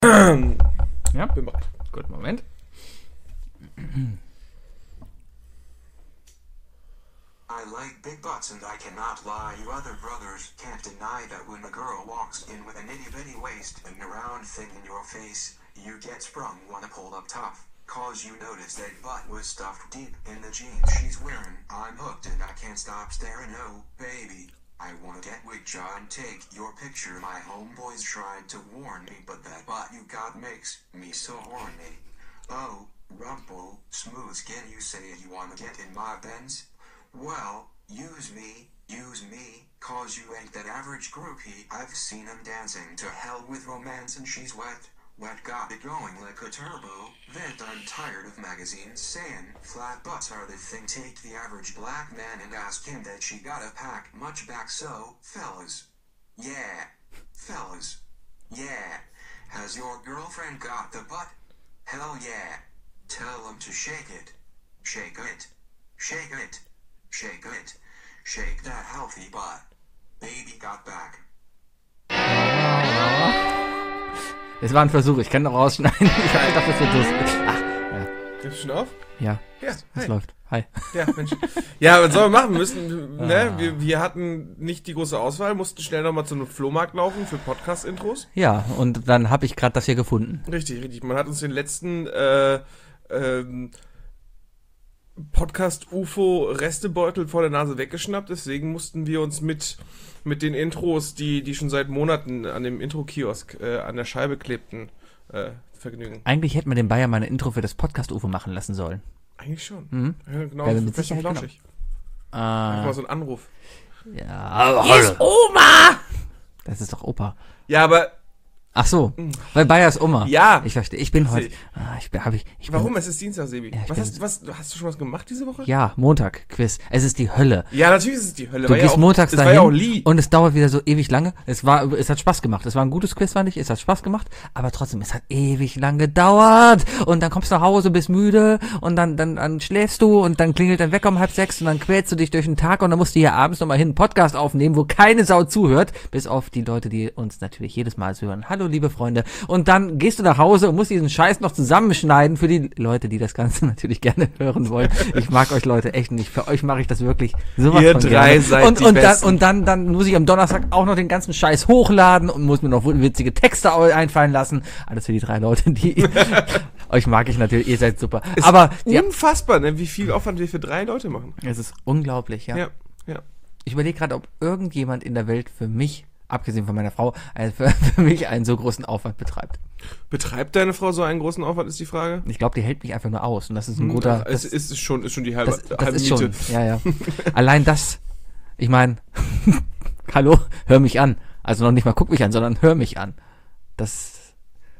Ja? Bin bereit. Gut, Moment. I like big butts and I cannot lie. You other brothers can't deny that when a girl walks in with an itty-bitty waist and a round thing in your face, you get sprung, wanna pull up tough. Cause you notice that butt was stuffed deep in the jeans she's wearing. I'm hooked and I can't stop staring. Oh, baby, I wanna get with ya and take your picture. My homeboys tried to warn me, but that butt you got makes me so horny. Oh, rumple, smooth skin, you say you wanna get in my Benz? Well, use me, cause you ain't that average groupie. I've seen 'em dancing to hell with romance and she's wet, got it going like a turbo. Vent, I'm tired of magazines saying flat butts are the thing. Take the average black man and ask him that she gotta pack much back. So, fellas, yeah, has your girlfriend got the butt? Hell yeah, tell 'em to shake it, shake it, shake it. Shake it. Shake that healthy butt. Baby got back. Es war ein Versuch, ich kann noch rausschneiden. Ich hab gedacht, das wird lustig. Ach, ja. Nimmst du schon auf? Ja, Ja, es läuft. Hi. Ja, Mensch. Ja, was sollen wir machen? Ne? Wir hatten nicht die große Auswahl, mussten schnell nochmal zu einem Flohmarkt laufen für Podcast-Intros. Ja, und dann habe ich gerade das hier gefunden. Richtig. Man hat uns den letzten Podcast-UFO-Restebeutel vor der Nase weggeschnappt, deswegen mussten wir uns mit den Intros, die schon seit Monaten an dem Intro-Kiosk an der Scheibe klebten, vergnügen. Eigentlich hätten wir den Bayer mal ein Intro für das Podcast-UFO machen lassen sollen. Eigentlich schon. Mhm. Ja, genau, Ja, so mit fest und Sicherheit flauschig. Mal so ein Anruf. Ja, hier ist Oma! Das ist doch Opa. Ja, aber Ach so, weil Bayer ist Oma. Ja. Ich verstehe, ich bin heute... warum? Es ist Dienstag, Sebi. Ja, Hast du schon was gemacht diese Woche? Ja, Montag, Quiz. Es ist die Hölle. Ja, natürlich ist es die Hölle. Du gehst montags dahin war ja auch Lee. und es dauert wieder so ewig lange. Es hat Spaß gemacht. Es war ein gutes Quiz, fand ich. Es hat Spaß gemacht, aber trotzdem, es hat ewig lang gedauert. Und dann kommst du nach Hause, bist müde und dann schläfst du und dann klingelt dein Wecker um 5:30 und dann quälst du dich durch den Tag und dann musst du hier abends nochmal hin einen Podcast aufnehmen, wo keine Sau zuhört, bis auf die Leute, die uns natürlich jedes Mal hören. Hallo, liebe Freunde. Und dann gehst du nach Hause und musst diesen Scheiß noch zusammenschneiden für die Leute, die das Ganze natürlich gerne hören wollen. Ich mag euch Leute echt nicht. Für euch mache ich das wirklich sowas Ihr von drei gerne. seid die Besten. Dann muss ich am Donnerstag auch noch den ganzen Scheiß hochladen und muss mir noch witzige Texte einfallen lassen. Alles für die 3 Leute, die euch mag ich natürlich. Ihr seid super. Ist aber unfassbar, ne, wie viel Aufwand wir für 3 Leute machen. es ist unglaublich, ja. Ja. Ich überlege gerade, ob irgendjemand in der Welt für mich, abgesehen von meiner Frau, für mich einen so großen Aufwand betreibt. Betreibt deine Frau so einen großen Aufwand, ist die Frage? Ich glaube, die hält mich einfach nur aus. Und das ist ein guter... Es ist schon die halbe das ist Miete. schon, ja. Allein das, ich meine, hallo, hör mich an. Also noch nicht mal guck mich an, sondern hör mich an. Das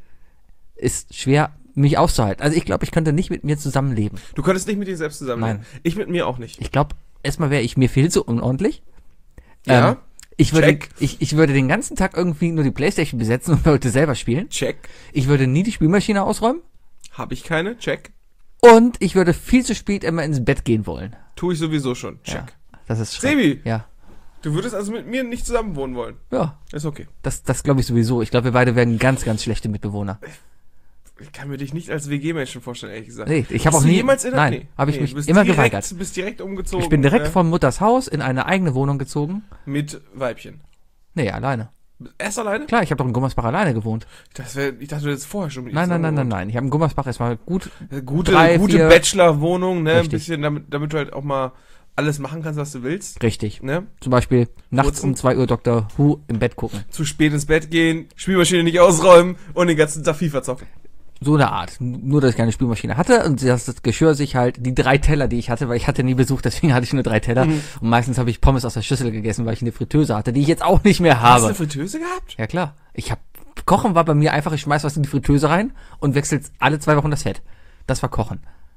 ist schwer, mich auszuhalten. Also ich glaube, ich könnte nicht mit mir zusammenleben. Du könntest nicht mit dir selbst zusammenleben? Nein. Ich mit mir auch nicht. Ich glaube, erstmal wäre ich mir viel zu unordentlich. Ja. Ich würde, Check. ich würde den ganzen Tag irgendwie nur die Playstation besetzen und wollte selber spielen. Check. Ich würde nie die Spülmaschine ausräumen. Habe ich keine? Check. Und ich würde viel zu spät immer ins Bett gehen wollen. Tue ich sowieso schon. Check. Ja, das ist Sebi! Ja. Du würdest also mit mir nicht zusammen wohnen wollen? Ja. Ist okay. Das glaube ich sowieso. Ich glaube, wir beide werden ganz, ganz schlechte Mitbewohner. Ich kann mir dich nicht als WG-Menschen vorstellen, ehrlich gesagt. Nee, ich habe auch Hast du nie... jemals Nein, habe ich mich du bist immer direkt, geweigert. Du bist direkt umgezogen. Ich bin direkt von Mutters Haus in eine eigene Wohnung gezogen. Mit Weibchen. Nee, alleine. Erst alleine? Klar, ich habe doch in Gummersbach alleine gewohnt. Ich dachte, du hättest vorher schon mit Nein. Ich habe in Gummersbach erstmal gut... Gute 4 Bachelor-Wohnung, ne? Ein Richtig. bisschen, damit du halt auch mal alles machen kannst, was du willst. Richtig. Ne? Zum Beispiel nachts Furzen. um 2 Uhr Dr. Who im Bett gucken. Zu spät ins Bett gehen, Spielmaschine nicht ausräumen und den ganzen Tag FIFA zocken. So eine Art. Nur, dass ich keine Spülmaschine hatte und das Geschirr sich halt, die 3 Teller, die ich hatte, weil ich hatte nie Besuch, deswegen hatte ich nur 3 Teller. Und meistens habe ich Pommes aus der Schüssel gegessen, weil ich eine Fritteuse hatte, die ich jetzt auch nicht mehr Hast du habe. eine Fritteuse gehabt? Ja klar. Kochen war bei mir einfach, ich schmeiß was in die Fritteuse rein und wechselt alle 2 Wochen das Fett. Das war Kochen.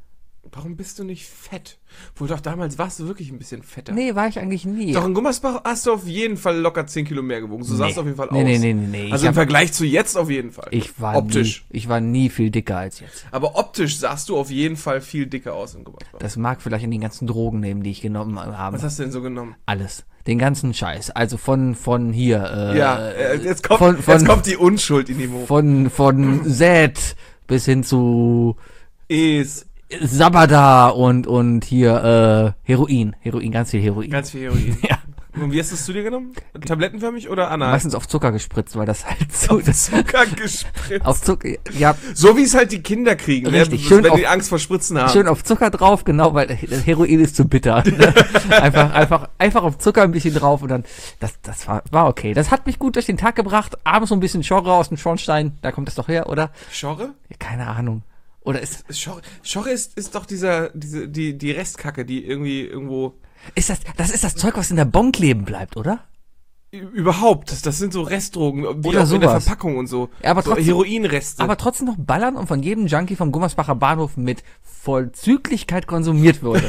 Warum bist du nicht fett? Wohl doch, damals warst du wirklich ein bisschen fetter. Nee, war ich eigentlich nie. Doch, in Gummersbach hast du auf jeden Fall locker 10 Kilo mehr gewogen. So sahst du auf jeden Fall aus. Nee. Also im Vergleich zu jetzt auf jeden Fall. Ich war nie viel dicker als jetzt. Aber optisch sahst du auf jeden Fall viel dicker aus in Gummersbach. Das mag vielleicht in den ganzen Drogen nehmen, die ich genommen habe. Was hast du denn so genommen? Alles. Den ganzen Scheiß. Also von hier. Jetzt kommt die Unschuld in die Mo. Von Zed bis hin zu Es. Sabada und hier Heroin. Ganz viel Heroin. Ganz viel Heroin. Ja. Und wie hast du es zu dir genommen? Tablettenförmig oder anal? Meistens auf Zucker gespritzt, weil das halt so... Zucker gespritzt. Auf Zucker, ja. So wie es halt die Kinder kriegen, Richtig, ne? schön Wenn auf, die Angst vor Spritzen haben. Schön auf Zucker drauf, genau, weil Heroin ist zu bitter. einfach auf Zucker ein bisschen drauf und dann, das war okay. Das hat mich gut durch den Tag gebracht. Abends so ein bisschen Schorre aus dem Schornstein, da kommt das doch her, oder? Schorre? Ja, keine Ahnung. Oder ist Schorre ist doch die Restkacke, die irgendwie irgendwo... Das ist das Zeug, was in der Bon kleben bleibt, oder? Überhaupt, das sind so Restdrogen, wie oder auch in der sowas. Verpackung und so. Ja, aber so trotzdem, Heroinreste. Aber trotzdem noch ballern und von jedem Junkie vom Gummersbacher Bahnhof mit Vollzüglichkeit konsumiert wurde.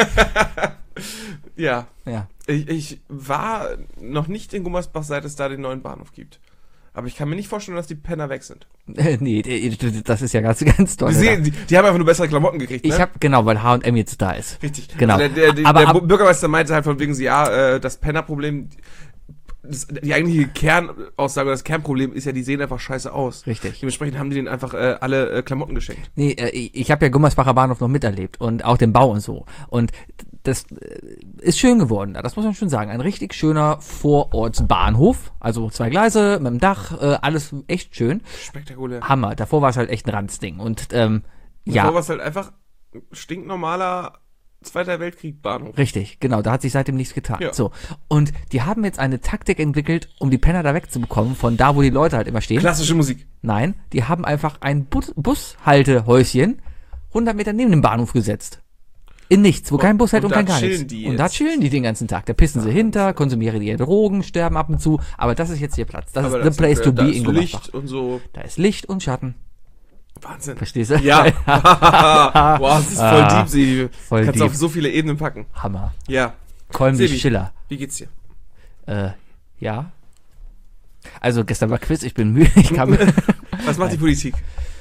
Ja. Ja. Ich war noch nicht in Gummersbach, seit es da den neuen Bahnhof gibt. Aber ich kann mir nicht vorstellen, dass die Penner weg sind. Nee, das ist ja ganz toll. Die haben einfach nur bessere Klamotten gekriegt, ne? Genau, weil H&M jetzt da ist. Richtig. Genau. Also der Bürgermeister meinte halt von wegen, das Pennerproblem, die eigentliche Kernaussage, das Kernproblem ist ja, die sehen einfach scheiße aus. Richtig. Dementsprechend haben die denen einfach alle Klamotten geschenkt. Nee, ich habe ja Gummersbacher Bahnhof noch miterlebt und auch den Bau und so. Und das ist schön geworden da, das muss man schon sagen. Ein richtig schöner Vorortsbahnhof, also 2 Gleise mit dem Dach, alles echt schön. Spektakulär. Hammer, davor war es halt echt ein Ranzding. Und ja. Davor war es halt einfach stinknormaler Zweiter Weltkrieg-Bahnhof. Richtig, genau, da hat sich seitdem nichts getan. Ja. So. Und die haben jetzt eine Taktik entwickelt, um die Penner da wegzubekommen, von da, wo die Leute halt immer stehen. Klassische Musik. Nein, die haben einfach ein Bushaltehäuschen 100 Meter neben dem Bahnhof gesetzt. In nichts, wo kein Bus hält und kein gar nichts. Und da chillen die den ganzen Tag. Da pissen sie hinter, konsumieren ihre Drogen, sterben ab und zu. Aber das ist jetzt ihr Platz. Das ist the place to be in Gummersbach. Licht und so. Da ist Licht und Schatten. Wahnsinn. Verstehst du? Ja. Wow, das ist voll deep, Sebi. Voll Kannst deep. auf so viele Ebenen packen. Hammer. Ja. Kolmlich Sebi, Schiller. Wie geht's dir? Ja. Also gestern war Quiz, ich bin müde. Ich kann Was macht die Politik?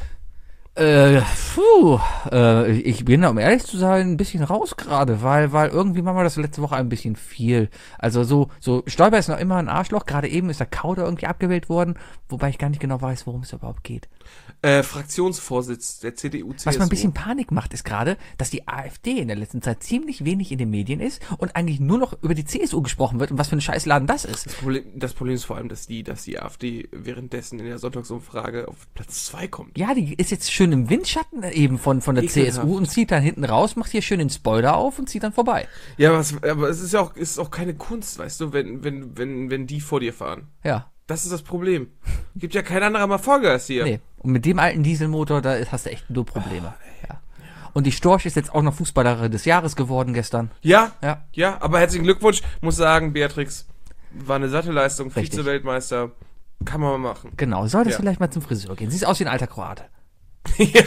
Ich bin, um ehrlich zu sein, ein bisschen raus gerade, weil irgendwie machen wir das letzte Woche ein bisschen viel. Also so Stoiber ist noch immer ein Arschloch, gerade eben ist der Kauder irgendwie abgewählt worden, wobei ich gar nicht genau weiß, worum es überhaupt geht. Fraktionsvorsitz der CDU-CSU. Was mir ein bisschen Panik macht, ist gerade, dass die AfD in der letzten Zeit ziemlich wenig in den Medien ist und eigentlich nur noch über die CSU gesprochen wird und was für ein Scheißladen das ist. Das Problem ist vor allem, dass die AfD währenddessen in der Sonntagsumfrage auf Platz 2 kommt. Ja, die ist jetzt schön im Windschatten eben von der Ekelhaft. CSU und zieht dann hinten raus, macht hier schön den Spoiler auf und zieht dann vorbei. Ja, aber es ist ja auch keine Kunst, weißt du, wenn die vor dir fahren. Ja. Das ist das Problem. Gibt ja kein anderer mal Vollgas hier. Nee. Und mit dem alten Dieselmotor, da hast du echt nur Probleme. Ja. Und die Storch ist jetzt auch noch Fußballerin des Jahres geworden gestern. Ja, Ja. aber herzlichen Glückwunsch. Muss sagen, Beatrix war eine satte Leistung. Richtig. Vize-Weltmeister. Kann man mal machen. Genau, solltest Ja. vielleicht mal zum Friseur gehen. Siehst aus wie ein alter Kroate. Ja.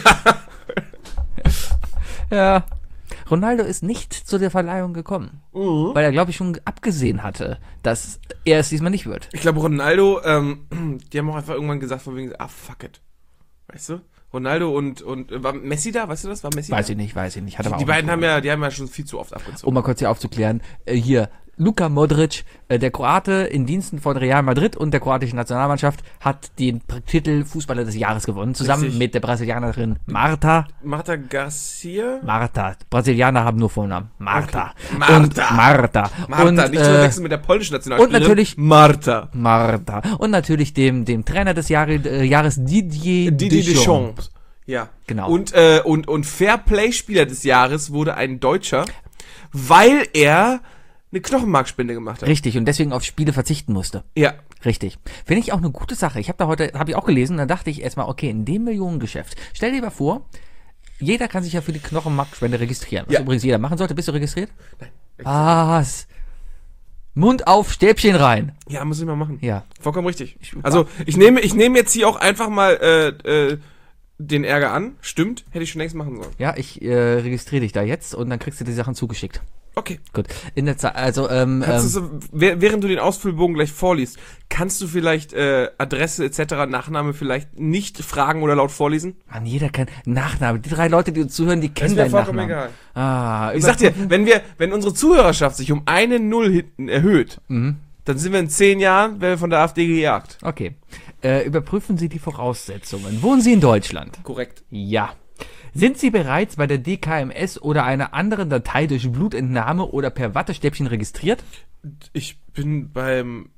Ja. Ronaldo ist nicht zu der Verleihung gekommen, weil er, glaube ich, schon abgesehen hatte, dass er es diesmal nicht wird. Ich glaube, Ronaldo, die haben auch einfach irgendwann gesagt, von wegen, fuck it. Weißt du? Ronaldo und war Messi da? Weißt du das? War Messi Weiß da? ich nicht. Hat aber Die auch beiden nicht haben ja schon viel zu oft abgezogen. Um mal kurz hier aufzuklären, hier, Luka Modric, der Kroate in Diensten von Real Madrid und der kroatischen Nationalmannschaft, hat den Titel Fußballer des Jahres gewonnen, zusammen Richtig. mit der Brasilianerin Marta. Marta Garcia? Marta. Brasilianer haben nur Vornamen. Marta. Okay. Marta. Und Marta. Marta, Und, nicht zu verwechseln mit der polnischen Nationalspielerin. und natürlich- Marta. Marta. Und natürlich dem Trainer des Jahres Didier Deschamps. Ja. Genau. Und Fairplay-Spieler des Jahres wurde ein Deutscher, weil er eine Knochenmarkspende gemacht hat. Richtig, und deswegen auf Spiele verzichten musste. Ja. Richtig. Finde ich auch eine gute Sache. Habe ich auch gelesen, da dachte ich erstmal, okay, in dem Millionengeschäft, stell dir mal vor, jeder kann sich ja für die Knochenmarkspende registrieren. Was Ja. übrigens jeder machen sollte. Bist du registriert? Nein. Was? Mund auf, Stäbchen rein. Ja, muss ich mal machen. Ja. Vollkommen richtig. Also, ich nehme jetzt hier auch einfach mal den Ärger an. Stimmt, hätte ich schon längst machen sollen. Ja, ich registriere dich da jetzt und dann kriegst du die Sachen zugeschickt. Okay. Gut. In der Zeit, also, Kannst du so, während du den Ausfüllbogen gleich vorliest, kannst du vielleicht Adresse etc., Nachname vielleicht nicht fragen oder laut vorlesen? Mann, jeder kennt Nachname. Die 3 Leute, die uns zuhören, die kennen deinen Nachnamen. Egal. Ah, Ich sag dir, wenn unsere Zuhörerschaft sich um eine Null hinten erhöht, dann sind wir in 10 Jahren, werden wir von der AfD gejagt. Okay. Überprüfen Sie die Voraussetzungen. Wohnen Sie in Deutschland? Korrekt. Ja. Sind Sie bereits bei der DKMS oder einer anderen Datei durch Blutentnahme oder per Wattestäbchen registriert? Ich bin beim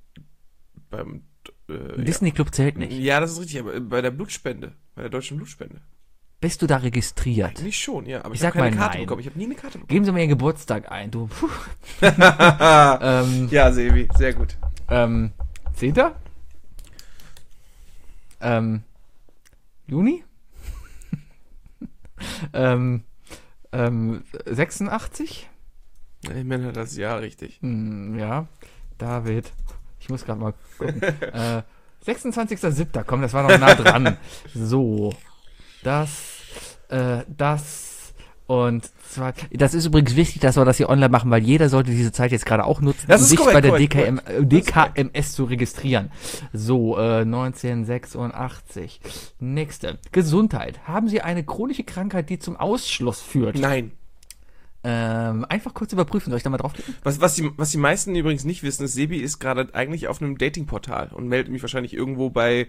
Disney Club zählt nicht. ja, das ist richtig, aber bei der Blutspende, bei der deutschen Blutspende. Bist du da registriert? Nicht schon, ja, aber Ich ich habe sag keine mal Karte nein. bekommen. Ich habe nie eine Karte bekommen. Geben Sie mir Ihren Geburtstag ein, du. Ja, Sebi, sehr gut. 10. Juni? 86? Ich meine das Jahr richtig. Ja, David. Ich muss gerade mal gucken. 26.07. Komm, das war noch nah dran. So. Das und zwar. Das ist übrigens wichtig, dass wir das hier online machen, weil jeder sollte diese Zeit jetzt gerade auch nutzen, Das ist sich korrekt, bei der korrekt. DKMS zu registrieren. So, 1986. Nächste. Gesundheit. Haben Sie eine chronische Krankheit, die zum Ausschluss führt? Nein. Einfach kurz überprüfen. Soll ich da mal draufklicken? Was die meisten übrigens nicht wissen, ist, Sebi ist gerade eigentlich auf einem Datingportal und meldet mich wahrscheinlich irgendwo bei,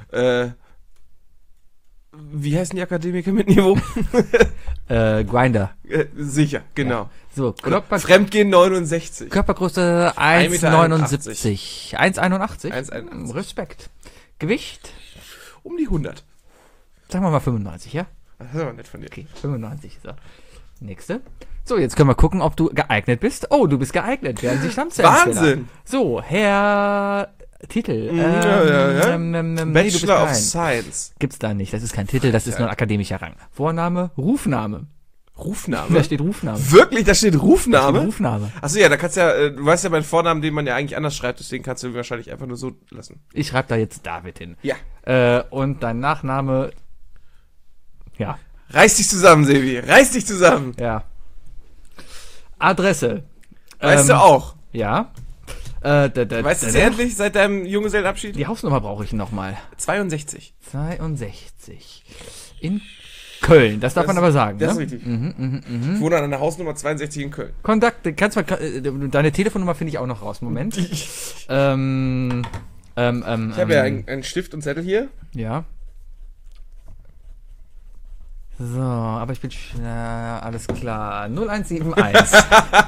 wie heißen die Akademiker mit Niveau? Grindr. Sicher, genau. So, Fremdgehen 69. Körpergröße 1,79. 1,81? 1,81. Respekt. Gewicht? Um die 100. Sagen wir mal 95, ja? Das ist aber nett von dir. Okay, 95. So. Nächste. So, jetzt können wir gucken, ob du geeignet bist. Oh, du bist geeignet. Werden Sie Stammzellensteller. Wahnsinn! So, Herr Titel. Nee, du bist Bachelor of kein. Science. Gibt's da nicht. Das ist kein Titel, das ist nur ein akademischer Rang. Vorname, Rufname. Rufname? Da steht Rufname. Wirklich? Da steht Rufname? Rufname. Achso, ja, da kannst du ja, du weißt ja meinen Vornamen, den man ja eigentlich anders schreibt, deswegen kannst du ihn wahrscheinlich einfach nur so lassen. Ich schreibe da jetzt David hin. Ja. Und dein Nachname, ja. Reiß dich zusammen, Sebi. Reiß dich zusammen. Ja. Adresse. Weißt du auch. Ja. Weißt du es endlich seit deinem Junggesellenabschied? Die Hausnummer brauche ich nochmal. 62. 62. In Köln. Das darf man aber sagen, Das ne? ist richtig. Ich wohne an einer Hausnummer 62 in Köln. Kontakt, deine Telefonnummer finde ich auch noch raus. Moment. Ich habe ja einen Stift und Zettel hier. Ja. So, aber ich bin alles klar. 0171.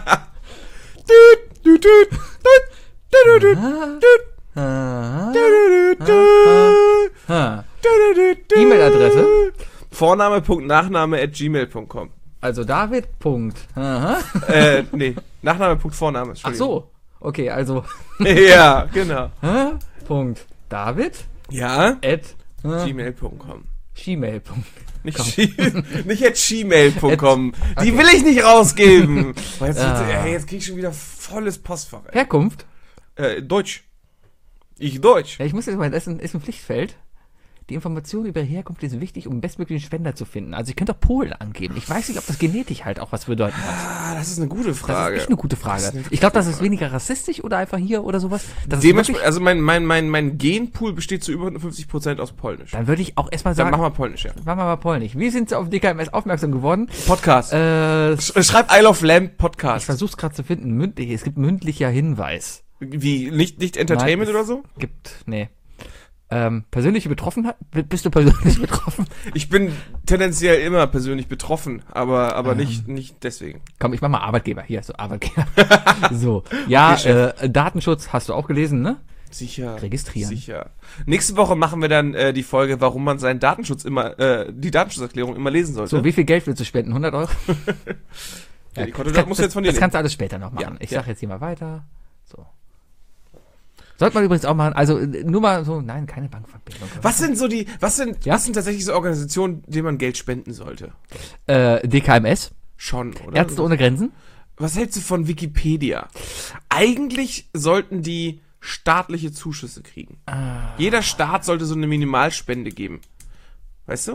E-Mail-Adresse. Vorname.nachname@gmail.com. Also David. Nee, Nachname.Vorname. Ach so. Okay, also Ja, genau. Punkt David Ja, at gmail.com. gmail. Nicht at gmail.com. Die will ich nicht rausgeben. Jetzt krieg ich schon wieder volles Postfach. Ey. Herkunft. Deutsch. Ich Deutsch. Ja, ich muss jetzt mal, das ist ein Pflichtfeld. Die Information über Herkunft ist wichtig, um bestmöglichen Spender zu finden. Also ich könnte auch Polen angeben. Ich weiß nicht, ob das genetisch halt auch was bedeuten hat. Ah, das ist eine gute Das Frage. ist echt eine gute Frage. Ich glaube, das ist weniger rassistisch oder einfach hier oder sowas. Das ist Dementsprechend, wirklich, also mein Genpool besteht zu über 50% aus Polnisch. dann würde ich auch erstmal Dann sagen, machen wir Polnisch, ja. machen wir mal Polnisch. Wie sind Sie auf DKMS aufmerksam geworden? Podcast. Ich Schreib I Love Lamp Podcast. versuche es gerade zu finden. Mündlich. Es gibt mündlicher Hinweis. Wie? Nicht Entertainment Nein, oder so? Nee. Persönliche Betroffenheit? Bist du persönlich betroffen? Ich bin tendenziell immer persönlich betroffen, aber nicht deswegen. Komm, ich mach mal Arbeitgeber. Hier, so Arbeitgeber. So. Ja, Okay, Datenschutz hast du auch gelesen, ne? Sicher. Registrieren. Sicher. Nächste Woche machen wir dann die Folge, warum man seinen Datenschutz die Datenschutzerklärung immer lesen sollte. So, wie viel Geld willst du spenden? 100 Euro? Ja, die Kontodaten musst du jetzt von dir Das nehmen. kannst du alles später noch machen. Ja, Ich ja. sag jetzt hier mal weiter. So. Sollte man übrigens auch machen, also nur mal so, nein, keine Bankverbindung. Was sind tatsächlich so Organisationen, denen man Geld spenden sollte? DKMS, Schon, oder? Ärzte ohne Grenzen. Was hältst du von Wikipedia? Eigentlich sollten die staatliche Zuschüsse kriegen. Jeder Staat sollte so eine Minimalspende geben. Weißt du?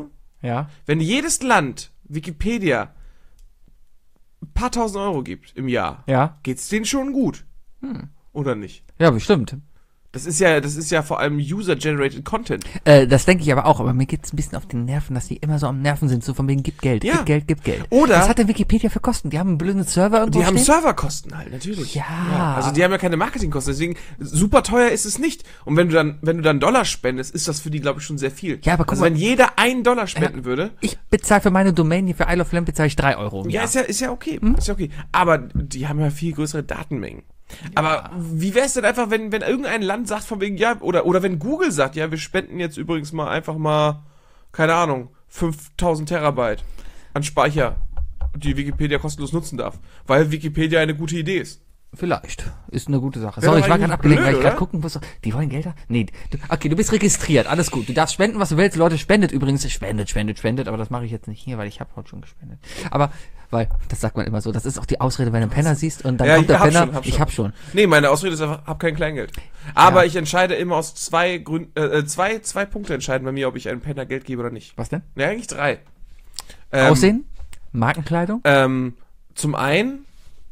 Ja. Wenn jedes Land Wikipedia ein paar tausend Euro gibt im Jahr, Ja. geht's denen schon gut. Oder nicht? Ja, bestimmt. Das ist ja vor allem User-Generated Content. Das denke ich aber auch, aber mir geht's ein bisschen auf die Nerven, dass die immer so am Nerven sind, so von wegen, gib Geld, Ja. gib Geld. Oder- Was hat denn Wikipedia für Kosten? Die haben einen blöden Server irgendwo Die haben stehen? Serverkosten halt, natürlich. Ja. Also die haben ja keine Marketingkosten, deswegen super teuer ist es nicht. Und wenn du dann Dollar spendest, ist das für die, glaube ich, schon sehr viel. Ja, aber guck also mal- wenn jeder $1 spenden würde, Ich bezahle für meine Domain hier für Isle of Lamp bezahle ich 3 Euro im ja, Jahr. ist ja okay. Ist ja okay. Aber die haben ja viel größere Datenmengen. Aber wie wäre es denn einfach, wenn irgendein Land sagt von wegen, ja, oder wenn Google sagt, ja, wir spenden jetzt übrigens einfach mal, keine Ahnung, 5000 Terabyte an Speicher, die Wikipedia kostenlos nutzen darf, weil Wikipedia eine gute Idee ist. Vielleicht. Ist eine gute Sache. Wäre Sorry, doch ich war eigentlich gerade abgelenkt, weil ich blöd, gerade oder? gucken muss. Die wollen Gelder? Nee. Okay, du bist registriert. Alles gut. Du darfst spenden, was du willst. Leute, spendet übrigens. Spendet. Aber das mache ich jetzt nicht hier, weil ich habe heute schon gespendet. Aber, weil, das sagt man immer so. Das ist auch die Ausrede, wenn du einen Penner siehst und dann Ja, kommt der ich hab Penner. schon, hab Ich schon. hab schon. Nee, meine Ausrede ist einfach, hab kein Kleingeld. Aber Ja. ich entscheide immer aus zwei Gründen, zwei Punkte entscheiden bei mir, ob ich einem Penner Geld gebe oder nicht. Was denn? Ja, eigentlich 3. Aussehen? Markenkleidung? Zum einen,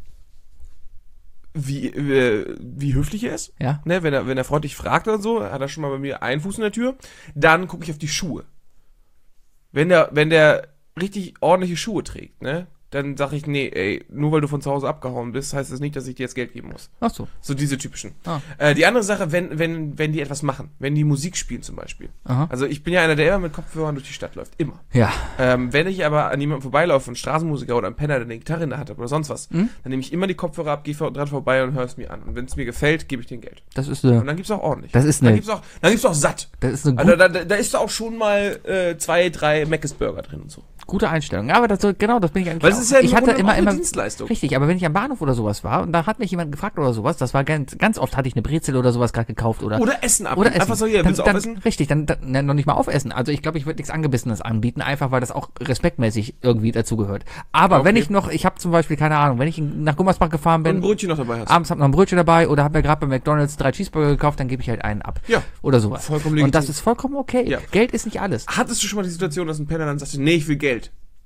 wie höflich er ist. Ja. Ne, wenn er freundlich fragt oder so, hat er schon mal bei mir einen Fuß in der Tür. Dann gucke ich auf die Schuhe. Wenn der richtig ordentliche Schuhe trägt, ne, dann sage ich, nee, ey, nur weil du von zu Hause abgehauen bist, heißt das nicht, dass ich dir jetzt Geld geben muss. Ach so. So diese typischen. Ah. Die andere Sache, wenn die etwas machen, wenn die Musik spielen zum Beispiel. Aha. Also ich bin ja einer, der immer mit Kopfhörern durch die Stadt läuft. Immer. Ja. Wenn ich aber an jemandem vorbeilaufe, einen Straßenmusiker oder einen Penner, der eine Gitarre in der Hand hat oder sonst was, dann nehme ich immer die Kopfhörer ab, gehe dran vorbei und höre es mir an. Und wenn es mir gefällt, gebe ich denen Geld. Das ist Und dann gibt's auch ordentlich. Das ist dann eine- gibt's auch satt. Das ist eine Also da ist auch schon mal 2, 3 Mc's Burger drin und so. gute Einstellung. Ja, aber das bin ich eigentlich Weil es auch. ist ja Ich hatte auch immer eine Dienstleistung. Richtig, aber wenn ich am Bahnhof oder sowas war und da hat mich jemand gefragt oder sowas, das war ganz oft hatte ich eine Brezel oder sowas gerade gekauft oder Essen ab. Oder Essen. Einfach so, hier, willst du dann, aufessen? Richtig, dann noch nicht mal aufessen. Also ich glaube, ich würde nichts Angebissenes anbieten, einfach weil das auch respektmäßig irgendwie dazugehört. Aber Okay. wenn ich habe zum Beispiel, keine Ahnung, wenn ich nach Gummersbach gefahren Und ein bin, Brötchen noch dabei hast. abends hab noch ein Brötchen dabei oder habe mir gerade bei McDonald's 3 Cheeseburger gekauft, dann gebe ich halt einen ab. Ja. Oder sowas. Vollkommen Und das legitim. ist vollkommen okay. Ja. Geld ist nicht alles. Hattest du schon mal die Situation, dass ein Penner dann sagte, nee, ich will Geld?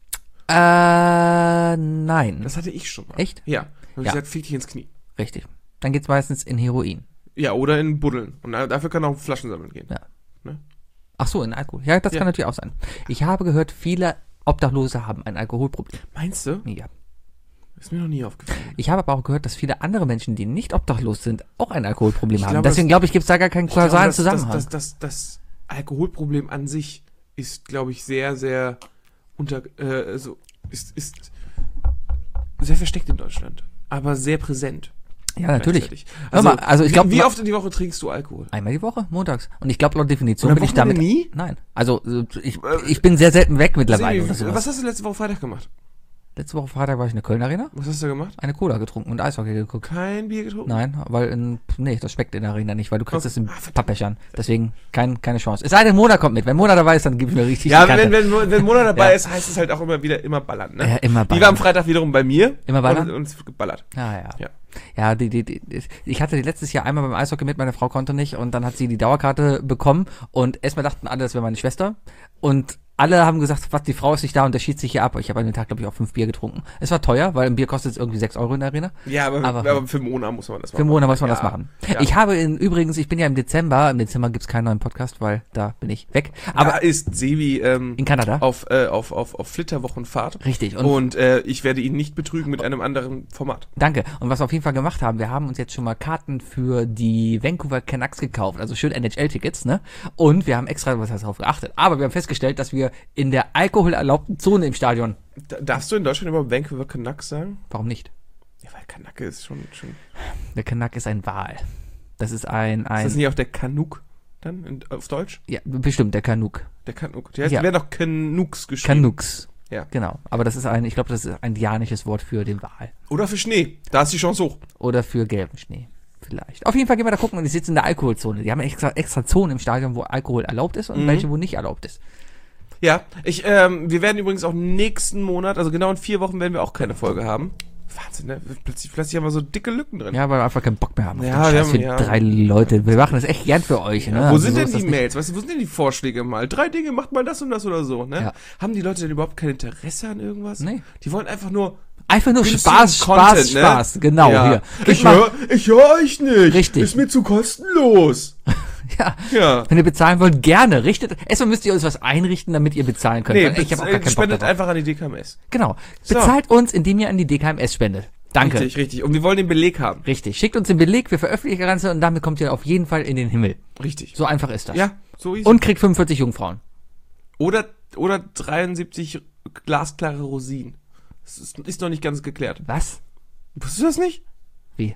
Nein. Das hatte ich schon mal. Echt? Ja. Und Ja. ich gesagt, fick dich ins Knie. Richtig. Dann geht's meistens in Heroin. Ja, oder in Buddeln. Und dafür kann auch Flaschen sammeln gehen. Ja. Ne? Ach so, in Alkohol. Ja, das Ja. kann natürlich auch sein. Ich habe gehört, viele Obdachlose haben ein Alkoholproblem. Meinst du? Ja. Ist mir noch nie aufgefallen. Ich habe aber auch gehört, dass viele andere Menschen, die nicht obdachlos sind, auch ein Alkoholproblem haben. glaube, Deswegen glaube ich, gibt es da gar keinen kausalen Zusammenhang. Das Alkoholproblem an sich ist, glaube ich, sehr, sehr ist sehr versteckt in Deutschland. Aber sehr präsent. Ja, natürlich. gleichzeitig. Hör mal, also ich glaub, wie oft in die Woche trinkst du Alkohol? Einmal die Woche, montags. Und ich glaube, laut Definition Und am bin ich damit... Wochenende nie? Nein. Also ich bin sehr selten weg mittlerweile oder Was sowas. hast du letzte Woche Freitag gemacht? Letzte Woche Freitag war ich in der Köln Arena, Was hast du gemacht? eine Cola getrunken und Eishockey geguckt. Kein Bier getrunken? Nein, weil das schmeckt in der Arena nicht, weil du kriegst Okay. es in Verdammt. Pappbechern. Deswegen keine Chance. Es sei denn, Mona kommt mit. Wenn Mona dabei ist, dann gib ich mir richtig Ja, die Kante. wenn Mona dabei Ja. ist, heißt es halt auch immer ballern, ne? Ja, immer Die war ballern. am Freitag wiederum bei mir. Immer ballern? Und es geballert. Ah, ja. Ja. Ja, ich hatte die letztes Jahr einmal beim Eishockey mit, meine Frau konnte nicht und dann hat sie die Dauerkarte bekommen und erstmal dachten alle, das wäre meine Schwester und alle haben gesagt, was, die Frau ist nicht da und der schießt sich hier ab. Ich habe an dem Tag, glaube ich, auch 5 Bier getrunken. Es war teuer, weil ein Bier kostet jetzt irgendwie 6 Euro in der Arena. Ja, aber Aber- für Mona muss man das machen. Für Monat muss man das Ja. machen. Ja. Ich habe übrigens, ich bin ja im Dezember gibt's keinen neuen Podcast, weil da bin ich weg. Aber Aber ist Sebi in Kanada. auf Flitterwochenfahrt. Richtig. Und ich werde ihn nicht betrügen mit einem anderen Format. Danke. Und was wir auf jeden Fall gemacht haben, wir haben uns jetzt schon mal Karten für die Vancouver Canucks gekauft, also schön NHL-Tickets, ne? Und wir haben extra was heißt darauf geachtet. Aber wir haben festgestellt, dass wir in der alkoholerlaubten Zone im Stadion, Darfst du in Deutschland immer Vancouver Canucks sagen? warum nicht? Ja, weil Kanake ist schon. Der Canuck ist ein Wal. Das ist Ist das ein nicht auch der Kanuk dann auf Deutsch? ja, bestimmt der Canuck. Der Kanuk. Der Ja. wäre doch Canucks geschrieben. Canucks. Ja. Genau. Aber das ist ich glaube, das ist ein indianisches Wort für den Wal. Oder für Schnee. Da ist die Chance hoch. Oder für gelben Schnee. Vielleicht. Auf jeden Fall gehen wir da gucken und ich sitze in der Alkoholzone. Die haben extra Zonen im Stadion, wo Alkohol erlaubt ist und welche, wo nicht erlaubt ist. Ja, wir werden übrigens auch nächsten Monat, also genau in 4 Wochen werden wir auch keine Folge haben. Wahnsinn, ne? Plötzlich haben wir so dicke Lücken drin. Ja, weil wir einfach keinen Bock mehr haben. auf Ja, den wir Scheiß haben- für ja. 3 Leute. Wir machen das echt gern für euch. Ne? Wo Also sind so denn ist das die nicht. Mails? Weißt du, wo sind denn die Vorschläge mal? 3 Dinge, macht mal das und das oder so, ne? Ja. Haben die Leute denn überhaupt kein Interesse an irgendwas? Nee. Die wollen einfach nur Einfach nur günstigen Spaß, Content, ne? Spaß. Genau, Ja. hier. Ich höre euch nicht. Richtig. Ist mir zu kostenlos. Ja. Ja. Wenn ihr bezahlen wollt, gerne. Richtet. Erstmal müsst ihr uns was einrichten, damit ihr bezahlen könnt. Nee, Weil ich habe auch gar keinen Bock spendet darauf. einfach an die DKMS. Genau. So. Bezahlt uns, indem ihr an die DKMS spendet. Danke. Richtig. Und wir wollen den Beleg haben. Richtig. Schickt uns den Beleg, wir veröffentlichen das Ganze und damit kommt ihr auf jeden Fall in den Himmel. Richtig. So einfach ist das. Ja, so easy. Und kriegt 45 Jungfrauen. Oder 73 glasklare Rosinen. Das ist noch nicht ganz geklärt. Was? Wusstest du das nicht? Wie?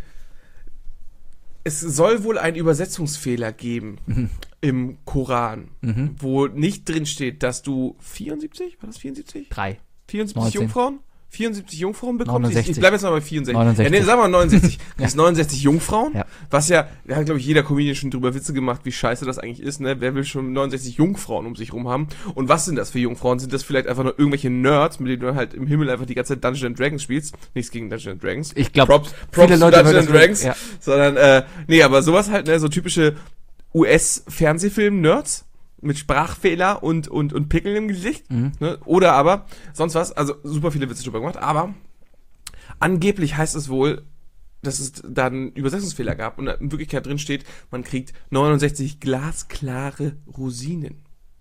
Es soll wohl einen Übersetzungsfehler geben im Koran, wo nicht drin steht, dass du 74, war das 74? 3. 74 19. Jungfrauen? 74 Jungfrauen bekommen? 69. Ich bleibe jetzt mal bei 64. 69. Ja, nee, sagen wir 69. Das ist 69 Jungfrauen, Ja. was ja, da hat glaube ich jeder Comedian schon drüber Witze gemacht, wie scheiße das eigentlich ist, ne? Wer will schon 69 Jungfrauen um sich rum haben? Und was sind das für Jungfrauen? Sind das vielleicht einfach nur irgendwelche Nerds, mit denen du halt im Himmel einfach die ganze Zeit Dungeons & Dragons spielst? Nichts gegen Dungeons & Dragons. Ich glaube, Props viele zu Leute Dungeons würden das- Dragons, ja. sondern, nee, aber sowas halt, ne, so typische US-Fernsehfilm-Nerds mit Sprachfehler und Pickeln im Gesicht, ne, oder aber sonst was, also super viele Witze drüber gemacht, aber angeblich heißt es wohl, dass es da einen Übersetzungsfehler gab und in Wirklichkeit drin steht, man kriegt 69 glasklare Rosinen.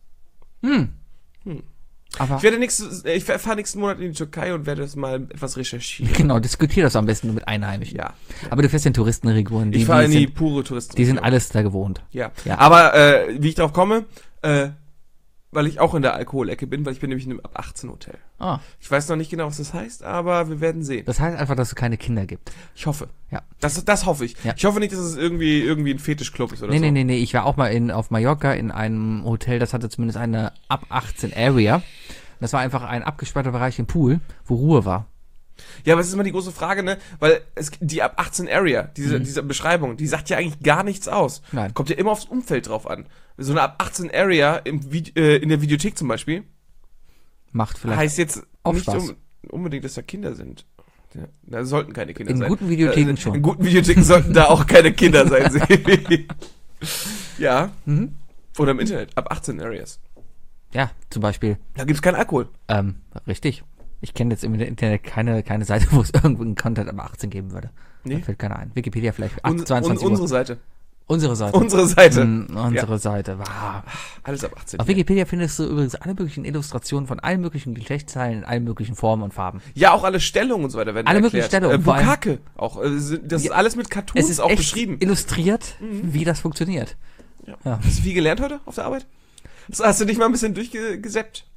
Aber Ich fahre nächsten Monat in die Türkei und werde das mal etwas recherchieren. genau, diskutier das am besten nur mit Einheimischen. Ja. Aber du fährst in Touristenregionen, Ich fahre in die sind, pure Touristen. die sind alles da gewohnt. Ja. Ja. Aber wie ich drauf komme, weil ich auch in der Alkoholecke bin, weil ich bin nämlich in einem ab 18 Hotel. Ah, Ich weiß noch nicht genau, was das heißt, aber wir werden sehen. das heißt einfach, dass es keine Kinder gibt. Ich hoffe. Ja. Das hoffe ich. Ja. Ich hoffe nicht, dass es irgendwie ein Fetischclub ist oder so. Nee. Ich war auch mal auf Mallorca in einem Hotel, das hatte zumindest eine ab 18 Area. Das war einfach ein abgesperrter Bereich im Pool, wo Ruhe war. Ja, aber es ist immer die große Frage, ne? Weil die ab 18 Area, diese Beschreibung, die sagt ja eigentlich gar nichts aus. Nein. Kommt ja immer aufs Umfeld drauf an. So eine ab 18 Area in der Videothek zum Beispiel Macht vielleicht heißt jetzt auch nicht Spaß. unbedingt, dass da Kinder sind. Ja, da sollten keine Kinder In sein. guten Videotheken In schon. guten Videotheken sollten da auch keine Kinder sein. Sebi. Ja. Oder im Internet, ab 18 Areas. Ja, zum Beispiel. Da gibt's keinen Alkohol. Richtig. Ich kenne jetzt im Internet keine Seite, wo es irgendwo einen Content ab 18 geben würde. Nee. Da fällt keiner ein. Wikipedia vielleicht Und 22 Uhr. unsere Seite. Unsere Seite. Unsere Seite. Unsere Seite. Wow. Alles ab 18. Auf Wikipedia findest du übrigens alle möglichen Illustrationen von allen möglichen Geschlechtsteilen in allen möglichen Formen und Farben. Ja, auch alle Stellungen und so weiter werden Alle erklärt. möglichen Stellungen, vor allem- Bukake auch. Das ist alles mit Cartoons Es ist auch echt beschrieben. illustriert, wie das funktioniert. Ja. Hast du viel gelernt heute auf der Arbeit? Hast du dich mal ein bisschen durchgesäppt?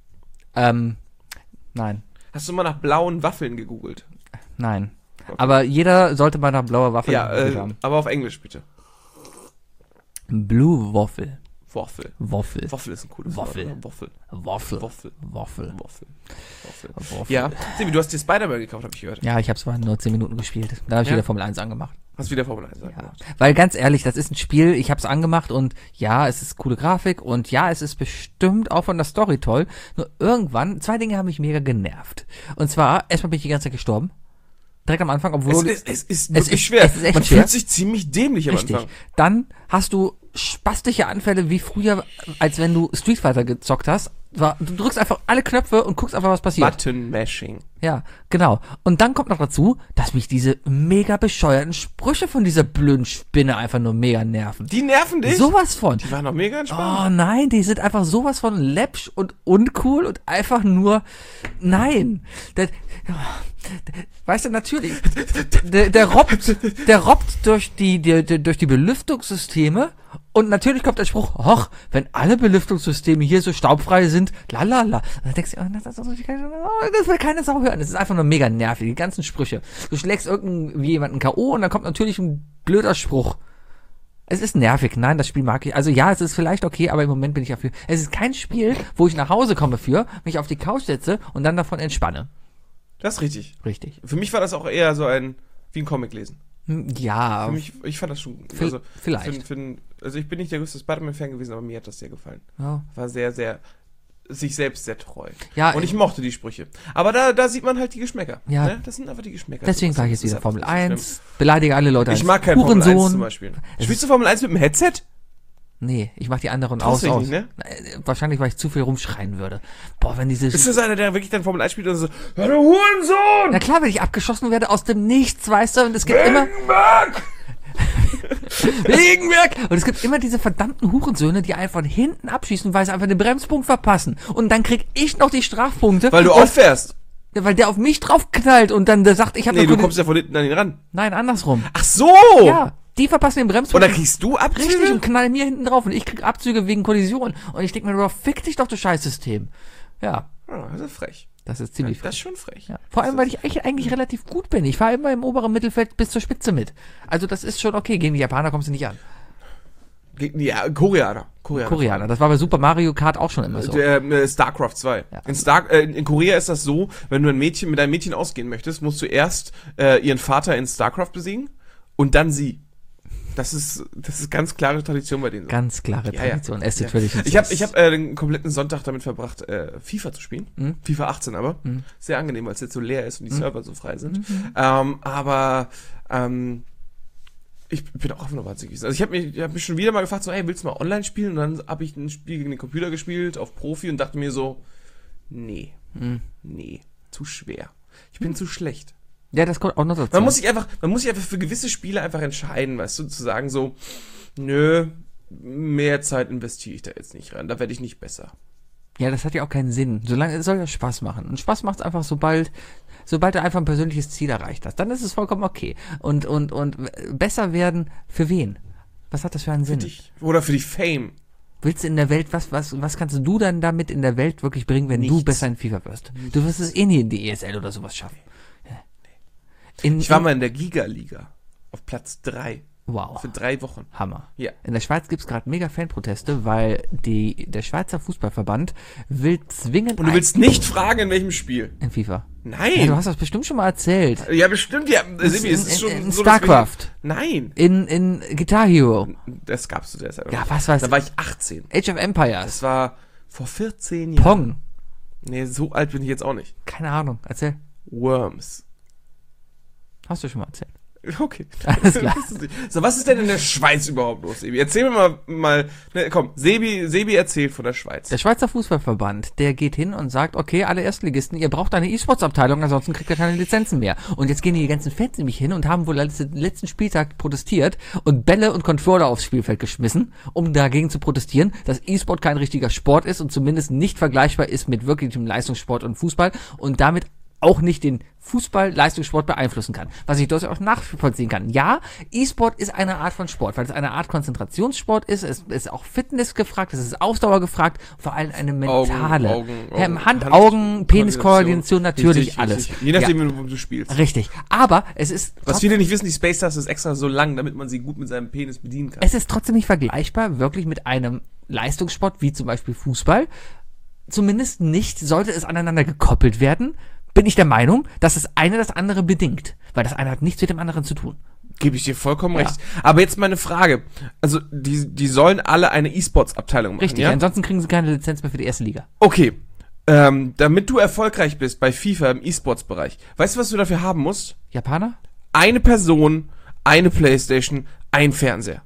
Nein. Hast du mal nach blauen Waffeln gegoogelt? Nein. Aber jeder sollte mal nach blauer Waffel Ja, gegoogelt haben. aber auf Englisch bitte. Blue Waffel. Waffel. Waffel. Waffel ist ein cooles Waffel. Wort. Ne? Waffel. Waffel. Waffel. Waffel. Waffel. Waffel. Waffel. Ja. Sebi, du hast dir Spider-Man gekauft, habe ich gehört. Ja, ich habe zwar nur 10 Minuten gespielt. Da habe ich Ja? wieder Formel 1 angemacht. Hast wieder Formel 1 Ja. gemacht. Weil ganz ehrlich, das ist ein Spiel, ich habe es angemacht und ja, es ist coole Grafik und ja, es ist bestimmt auch von der Story toll. Nur irgendwann, 2 Dinge haben mich mega genervt. Und zwar, erstmal bin ich die ganze Zeit gestorben. Direkt am Anfang, obwohl... Es ist wirklich schwer. Es ist echt Man schwer. fühlt sich ziemlich dämlich am Richtig. Anfang. Dann hast du spastische Anfälle wie früher, als wenn du Street Fighter gezockt hast. Du drückst einfach alle Knöpfe und guckst einfach, was passiert. Button-Mashing. Ja, genau. Und dann kommt noch dazu, dass mich diese mega bescheuerten Sprüche von dieser blöden Spinne einfach nur mega nerven. Die nerven dich? Sowas von. Die waren doch mega entspannt. Oh nein, die sind einfach sowas von läppsch und uncool und einfach nur, nein. Weißt du, natürlich, der robbt durch die Belüftungssysteme und natürlich kommt der Spruch, hoch, wenn alle Belüftungssysteme hier so staubfrei sind, lalala. Und dann denkst du, das will keine Sau hören. Das ist einfach nur mega nervig, die ganzen Sprüche. Du schlägst irgendwie jemanden K.O. und dann kommt natürlich ein blöder Spruch. Es ist nervig, nein, das Spiel mag ich. Also ja, es ist vielleicht okay, aber im Moment bin ich dafür. Es ist kein Spiel, wo ich nach Hause komme mich auf die Couch setze und dann davon entspanne. Das ist richtig. Richtig. Für mich war das auch eher so wie ein Comic lesen. Ja, Für mich, ich fand das schon, vielleicht. also ich bin nicht der größte Spider-Man-Fan gewesen, aber mir hat das sehr gefallen. ja. War sehr, sehr sich selbst sehr treu. Ja, und ich mochte die Sprüche. Aber da sieht man halt die Geschmäcker. Ja. Ne? Das sind einfach die Geschmäcker. Deswegen sage ich Das jetzt ist wieder einfach Formel nicht so 1, beleidige alle Leute schlimm. als Ich mag kein Formel 1 Hurensohn. zum Beispiel. Spielst du Formel 1 mit dem Headset? Nee, ich mach die anderen Traust aus. dich nicht, ne? Wahrscheinlich, weil ich zu viel rumschreien würde. Boah, wenn diese... Ist das einer, der wirklich dann Formel 1 spielt und so, ja, du Hurensohn! Na klar, wenn ich abgeschossen werde aus dem Nichts, weißt du, und es gibt immer... Wegenberg! Und es gibt immer diese verdammten Hurensöhne, die einen von hinten abschießen, weil sie einfach den Bremspunkt verpassen. Und dann krieg ich noch die Strafpunkte. Weil du und, auffährst. ja, weil der auf mich draufknallt und dann der sagt, ich habe Nee, du kommst ja von hinten an ihn ran. Nein, andersrum. Ach so! Ja, die verpassen den Bremspunkt. Und dann kriegst du Abzüge? Richtig, und knallen mir hinten drauf. Und ich krieg Abzüge wegen Kollision. Und ich denk mir, bro, fick dich doch, du Scheißsystem. Ja, Ja, das ist frech. das ist ziemlich Das ist schon frech. Ja. Vor allem, weil ich eigentlich relativ gut bin. Ich fahre immer im oberen Mittelfeld bis zur Spitze mit. Also das ist schon okay. Gegen die Japaner kommst du nicht an. Ja, Koreaner. Koreaner. Das war bei Super Mario Kart auch schon immer so. StarCraft 2. Ja. In Korea ist das so, wenn du mit einem Mädchen ausgehen möchtest, musst du erst ihren Vater in StarCraft besiegen und dann sie. Das ist ganz klare Tradition bei denen. Ganz klare Tradition. Es Ja. natürlich Ich hab den kompletten Sonntag damit verbracht, FIFA zu spielen. FIFA 18 aber. Sehr angenehm, weil es jetzt so leer ist und die Server so frei sind. Ich bin auch einfach nur wahnsinnig gewesen. Also ich hab mich schon wieder mal gefragt, so, hey, willst du mal online spielen? Und dann habe ich ein Spiel gegen den Computer gespielt, auf Profi, und dachte mir so, nee, zu schwer. Ich bin zu schlecht. Ja, das kommt auch noch dazu. Man muss sich einfach für gewisse Spiele einfach entscheiden, weißt du, zu sagen so, nö, mehr Zeit investiere ich da jetzt nicht rein, da werde ich nicht besser. Ja, das hat ja auch keinen Sinn. Es soll ja Spaß machen. Und Spaß macht es einfach, sobald du einfach ein persönliches Ziel erreicht hast. Dann ist es vollkommen okay. Und besser werden für wen? Was hat das für einen Sinn? Für dich. Oder für die Fame. Willst du in der Welt, was kannst du dann damit in der Welt wirklich bringen, wenn du Nichts. besser in FIFA wirst? Du wirst es eh nie in die ESL oder sowas schaffen. Ich war mal in der Giga-Liga. Auf Platz 3. Wow. Für 3 Wochen. Hammer. Ja. In der Schweiz gibt's gerade mega Fanproteste, weil der Schweizer Fußballverband will zwingend Und du willst nicht fragen, in welchem Spiel. in FIFA. Nein. Ja, du hast das bestimmt schon mal erzählt. Ja, bestimmt, ja. Sebi, es ist schon in so, dass StarCraft. Nein. In Guitar Hero. Das gab's zu der Zeit. Ja, was weiß Da war ich 18. Age of Empires. Das war vor 14 Jahren. Pong. Nee, so alt bin ich jetzt auch nicht. Keine Ahnung. Erzähl. Worms. Hast du schon mal erzählt. Okay. Alles klar. So, was ist denn in der Schweiz überhaupt los, Sebi? Erzähl mir mal ne, komm, Sebi erzählt von der Schweiz. Der Schweizer Fußballverband, der geht hin und sagt, okay, alle Erstligisten, ihr braucht eine E-Sports-Abteilung, ansonsten kriegt ihr keine Lizenzen mehr. Und jetzt gehen die ganzen Fans nämlich hin und haben wohl letzten Spieltag protestiert und Bälle und Controller aufs Spielfeld geschmissen, um dagegen zu protestieren, dass E-Sport kein richtiger Sport ist und zumindest nicht vergleichbar ist mit wirklichem Leistungssport und Fußball und damit auch nicht den Fußball-Leistungssport beeinflussen kann. Was ich durchaus auch nachvollziehen kann. Ja, E-Sport ist eine Art von Sport, weil es eine Art Konzentrationssport ist. Es ist auch Fitness gefragt, es ist Ausdauer gefragt, vor allem eine mentale. Hand, Augen, Peniskoordination, natürlich richtig, alles. Richtig. Je nachdem, wo du spielst. Richtig. Aber es ist... Was viele nicht wissen, die Space-Taste ist extra so lang, damit man sie gut mit seinem Penis bedienen kann. Es ist trotzdem nicht vergleichbar, wirklich mit einem Leistungssport, wie zum Beispiel Fußball. Zumindest nicht, sollte es aneinander gekoppelt werden, bin ich der Meinung, dass das eine das andere bedingt. Weil das eine hat nichts mit dem anderen zu tun. Gebe ich dir vollkommen recht. Aber jetzt meine Frage. Also, die sollen alle eine E-Sports-Abteilung machen, Richtig, ja? ansonsten kriegen sie keine Lizenz mehr für die erste Liga. Okay. Damit du erfolgreich bist bei FIFA im E-Sports-Bereich, weißt du, was du dafür haben musst? Japaner? Eine Person, eine Playstation, ein Fernseher.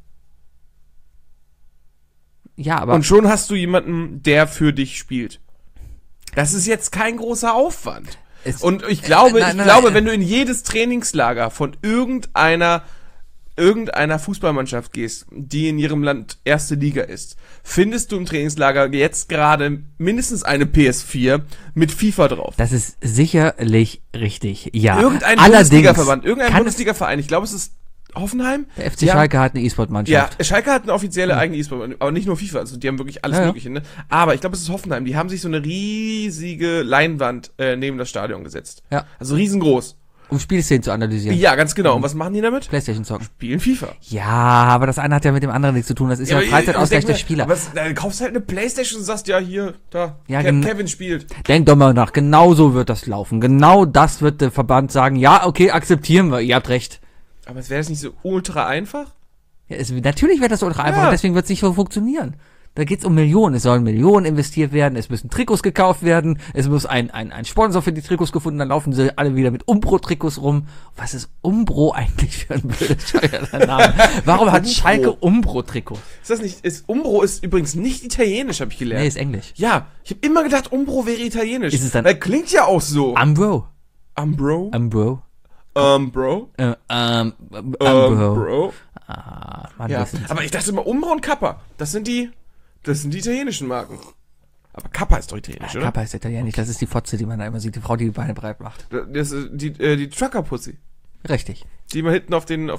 Ja, aber... Und schon hast du jemanden, der für dich spielt. Das ist jetzt kein großer Aufwand. Und ich glaube, wenn du in jedes Trainingslager von irgendeiner Fußballmannschaft gehst, die in ihrem Land erste Liga ist, findest du im Trainingslager jetzt gerade mindestens eine PS4 mit FIFA drauf. Das ist sicherlich richtig, ja. Irgendein Bundesliga-Verband, irgendein Bundesliga-Verein, ich glaube, es ist Hoffenheim? Der FC Schalke hat eine E-Sport-Mannschaft. Ja, Schalke hat eine offizielle eigene E-Sport, aber nicht nur FIFA, also die haben wirklich alles Mögliche, ne? Aber ich glaube, es ist Hoffenheim, die haben sich so eine riesige Leinwand neben das Stadion gesetzt. Ja. Also riesengroß. Um Spielszenen zu analysieren. Ja, ganz genau. Und was machen die damit? Playstation zocken. Spielen FIFA. Ja, aber das eine hat ja mit dem anderen nichts zu tun. Das ist ja Freizeitausgleich der Spieler. Aber dann kaufst du halt eine Playstation und sagst, ja, hier, da, ja, Kevin spielt. Denk doch mal nach, genau so wird das laufen. Genau das wird der Verband sagen, ja, okay, akzeptieren wir, ihr habt recht. Aber wäre das nicht so ultra einfach? Ja, natürlich wird das ultra einfach, und deswegen wird es nicht so funktionieren. Da geht's um Millionen. Es sollen Millionen investiert werden, es müssen Trikots gekauft werden, es muss ein Sponsor für die Trikots gefunden, dann laufen sie alle wieder mit Umbro-Trikots rum. Was ist Umbro eigentlich für ein blöder Name? Warum hat Schalke Umbro-Trikots? Ist das nicht, Umbro ist übrigens nicht italienisch, habe ich gelernt. Nee, ist Englisch. Ja, ich habe immer gedacht, Umbro wäre italienisch. Ist es dann- Weil klingt ja auch so. Umbro. Umbro? Umbro. Bro? Umbro. Bro? Mann, Ja, das sind- aber ich dachte immer, Umbro und Kappa, das sind die italienischen Marken. Aber Kappa ist doch italienisch, oder? Kappa ist italienisch, das ist die Fotze, die man da immer sieht, die Frau, die Beine breit macht. Das ist die Trucker-Pussy, Richtig. die man hinten auf den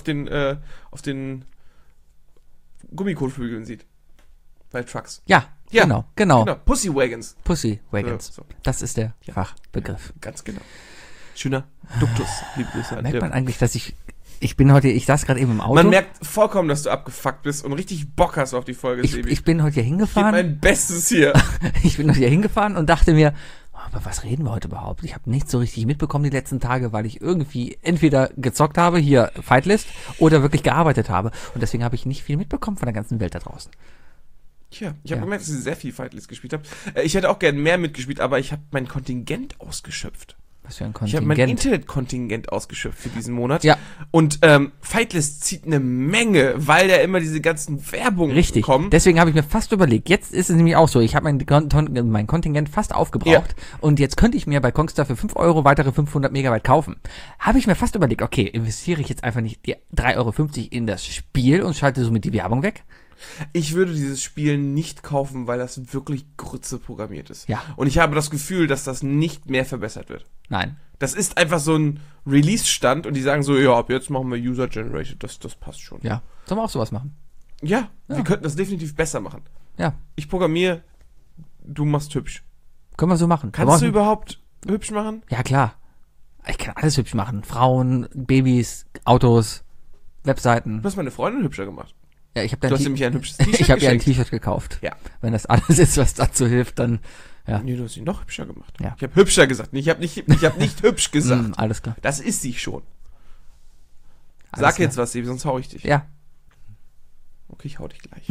Gummikotflügeln sieht. Bei Trucks. Ja, Ja, genau. Pussy Wagons. Pussy Wagons. So. Das ist der Fachbegriff. Ganz genau. Schöner Duktus, liebe Grüße an Merkt Dirk. man eigentlich, dass ich saß gerade eben im Auto. Man merkt vollkommen, dass du abgefuckt bist und richtig Bock hast auf die Folge, Sebi. ich bin heute hier Ich gebe hingefahren. mein Bestes hier. Ich bin heute hier hingefahren und dachte mir, aber was reden wir heute überhaupt? Ich habe nicht so richtig mitbekommen die letzten Tage, weil ich irgendwie entweder gezockt habe, hier Fightlist, oder wirklich gearbeitet habe. Und deswegen habe ich nicht viel mitbekommen von der ganzen Welt da draußen. Tja, ich habe Ja. gemerkt, dass ihr sehr viel Fightlist gespielt habt. Ich hätte auch gern mehr mitgespielt, aber ich habe mein Kontingent ausgeschöpft. Was für ein Ich habe mein Kontingent. Internetkontingent ausgeschöpft für diesen Monat. Ja. Und Fightlist zieht eine Menge, weil da immer diese ganzen Werbungen Richtig. kommen. Deswegen habe ich mir fast überlegt, jetzt ist es nämlich auch so, ich habe mein Kontingent fast aufgebraucht und jetzt könnte ich mir bei Kongstar für 5 Euro weitere 500 Megabyte kaufen. Habe ich mir fast überlegt, okay, investiere ich jetzt einfach nicht die 3,50 € in das Spiel und schalte somit die Werbung weg? Ich würde dieses Spiel nicht kaufen, weil das wirklich Grütze programmiert ist. Ja. Und ich habe das Gefühl, dass das nicht mehr verbessert wird. Nein. Das ist einfach so ein Release-Stand und die sagen so, ja, ab jetzt machen wir User-Generated, das passt schon. Ja. Sollen wir auch sowas machen? Ja, Ja. wir könnten das definitiv besser machen. Ja. Ich programmiere, du machst hübsch. Können wir so machen. Kannst du Wir brauchen- überhaupt hübsch machen? Ja, klar. Ich kann alles hübsch machen. Frauen, Babys, Autos, Webseiten. Du hast meine Freundin hübscher gemacht. Ja, ich habe Du hast nämlich ein hübsches T-Shirt Ich habe ihr ein geschenkt. T-Shirt gekauft. Ja. Wenn das alles ist, was dazu hilft, dann ja. Nee, du hast sie noch hübscher gemacht. Ja. Ich habe hübscher gesagt. Ich habe nicht hübsch gesagt. Alles klar. Das ist sie schon. Alles Sag klar. jetzt was, Sebi, sonst hau ich dich. Ja. Okay, ich hau dich gleich.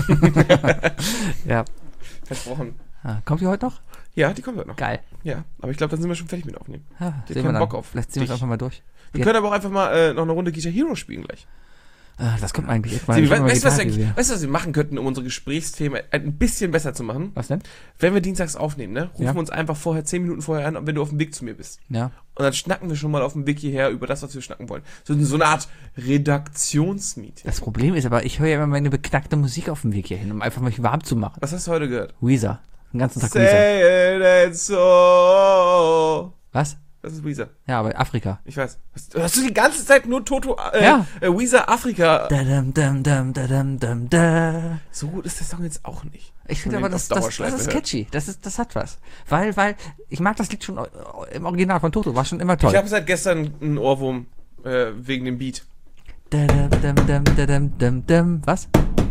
Ja. Versprochen. Kommt die heute noch? Ja, die kommt heute noch. Geil. Ja, aber ich glaube, dann sind wir schon fertig mit aufnehmen. Ja, Die sehen haben wir Bock dann. auf Vielleicht ziehen wir es dich. einfach mal durch. Wir Ja. können aber auch einfach mal noch eine Runde Guitar Hero spielen gleich. Das kommt eigentlich echt mal. Sebi, ich hab mal weißt du, Gitarre gesehen. was wir machen könnten, um unsere Gesprächsthemen ein bisschen besser zu machen? Was denn? Wenn wir dienstags aufnehmen, ne? Rufen Ja. wir uns einfach 10 Minuten vorher an, wenn du auf dem Weg zu mir bist. Ja. Und dann schnacken wir schon mal auf dem Weg hierher über das, was wir schnacken wollen. So eine Art Redaktionsmeeting. Das Problem ist aber, ich höre ja immer meine beknackte Musik auf dem Weg hierhin, um einfach mich warm zu machen. Was hast du heute gehört? Weezer. Den ganzen Tag Weezer. Say it ain't so. Was? Das ist Weezer. Ja, aber Afrika. Ich weiß. Hast du die ganze Zeit nur Toto, Ja. Weezer Afrika? Dadam, dam, dam, dadam, dam, da. So gut ist der Song jetzt auch nicht. Ich finde Wenn aber, man ihn das auf ist Dauerschleife hört. catchy. Das hat was. Weil, ich mag das Lied schon im Original von Toto. War schon immer toll. Ich habe seit gestern einen Ohrwurm wegen dem Beat. Dadam, dam, dam, dadam, dam, dam. Was?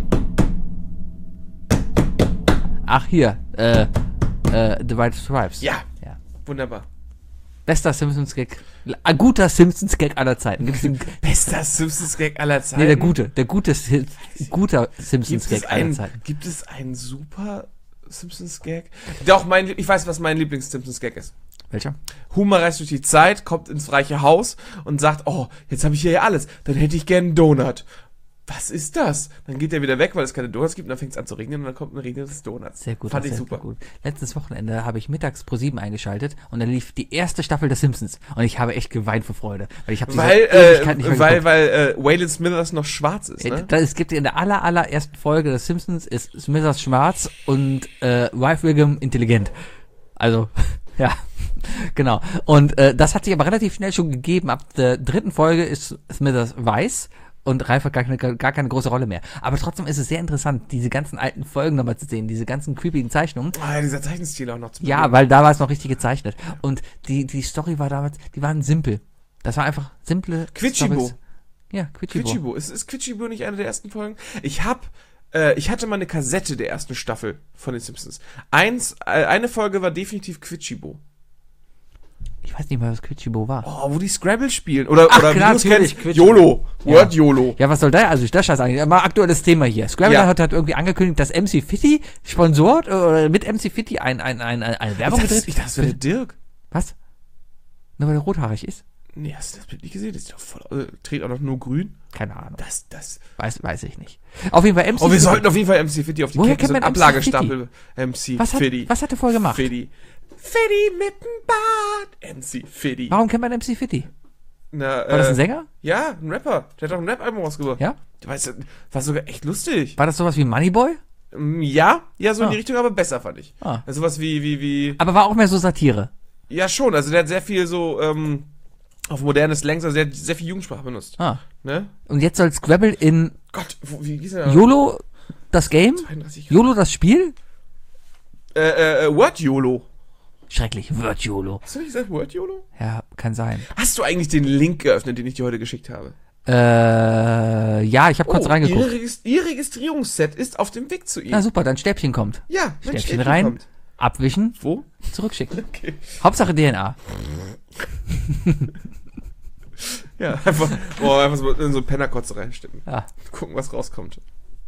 Ach, hier. The White Stripes. Ja, Ja. wunderbar. Bester Simpsons-Gag. Ein guter Simpsons-Gag aller Zeiten. Gibt's den, Bester Simpsons-Gag aller Zeiten. nee, guter Gibt Simpsons-Gag es, aller Zeiten. gibt es einen super Simpsons-Gag? Doch, ich weiß, was mein Lieblings-Simpsons-Gag ist. Welcher? Homer reist durch die Zeit, kommt ins reiche Haus und sagt, oh, jetzt habe ich hier ja alles, dann hätte ich gern einen Donut. Was ist das? Dann geht er wieder weg, weil es keine Donuts gibt und dann fängt es an zu regnen und dann kommt ein regnendes Donuts. Sehr gut. Fand ich sehr super. Gut. Letztes Wochenende habe ich mittags Pro7 eingeschaltet und dann lief die erste Staffel der Simpsons und ich habe echt geweint vor Freude, weil ich habe diese Ewigkeit nicht mehr geguckt. Weil Waylon Smithers noch schwarz ist, ne? Es gibt in der allerersten Folge des Simpsons ist Smithers schwarz und Wife Wiggum intelligent. Also, ja, genau. Und das hat sich aber relativ schnell schon gegeben. Ab der dritten Folge ist Smithers weiß und Ralph hat gar keine große Rolle mehr. Aber trotzdem ist es sehr interessant, diese ganzen alten Folgen nochmal zu sehen, diese ganzen creepigen Zeichnungen. Ah, dieser Zeichenstil auch noch zu Ja, weil da war es noch richtig gezeichnet. Und die Story war damals, die waren simpel. Das war einfach simple Quitschibo. Stories. Ja, Quitschibo. Quitschibo. Ist Quitschibo nicht eine der ersten Folgen? Ich hatte mal eine Kassette der ersten Staffel von den Simpsons. Eine Folge war definitiv Quitschibo. Ich weiß nicht mal, was Quitschibo war. Oh, wo die Scrabble spielen. Oder Ach, wie klar, du es natürlich, kennst, Quitschibo. YOLO. Ja. Word YOLO. Ja, was soll da, also das Scheiß eigentlich. Mal aktuelles Thema hier. Scrabble Ja. hat irgendwie angekündigt, dass MC Fitti sponsort oder mit MC Fitti eine Werbung gedreht. Ich dachte, das wäre der Dirk. Was? Nur weil er rothaarig ist? Nee, hast du das Bild nicht gesehen? Das ist doch voll, trägt auch noch nur grün. Keine Ahnung. Das. Weiß ich nicht. Auf jeden Fall MC Oh, wir Fitti. sollten auf jeden Fall MC Fitti auf die Woher Kette, so kennt einen man MC Ablagestapel. MC Fitti. Was hat er vorher gemacht? Fitti. Fitti mit dem Bart. MC Fitti. Warum kennt man MC Fitti? Na, War das ein Sänger? Ja, ein Rapper. Der hat auch ein Rap-Album rausgebracht. Ja? Weißt du, war sogar echt lustig. War das sowas wie Moneyboy? Ja, so in Ah. die Richtung, aber besser fand ich. Ah. Also sowas wie. Aber war auch mehr so Satire. Ja, schon. Also der hat sehr viel so, auf modernes Slang, also der hat sehr viel Jugendsprache benutzt. Ah. Ne? Und jetzt soll Scrabble in Gott, wie hieß der? YOLO das Game? 32 YOLO das Spiel? Word YOLO. Schrecklich, Word YOLO. Hast du nicht gesagt Word YOLO? Ja, kann sein. Hast du eigentlich den Link geöffnet, den ich dir heute geschickt habe? Ja, ich habe kurz reingeguckt. Ihr Registrierungsset ist auf dem Weg zu ihm. Na super, dann Stäbchen kommt. Ja, mein Stäbchen rein, kommt. abwischen, Wo? zurückschicken. Okay. Hauptsache DNA. Ja, einfach so in so Pennerkotze reinstecken. Ja. Gucken, was rauskommt.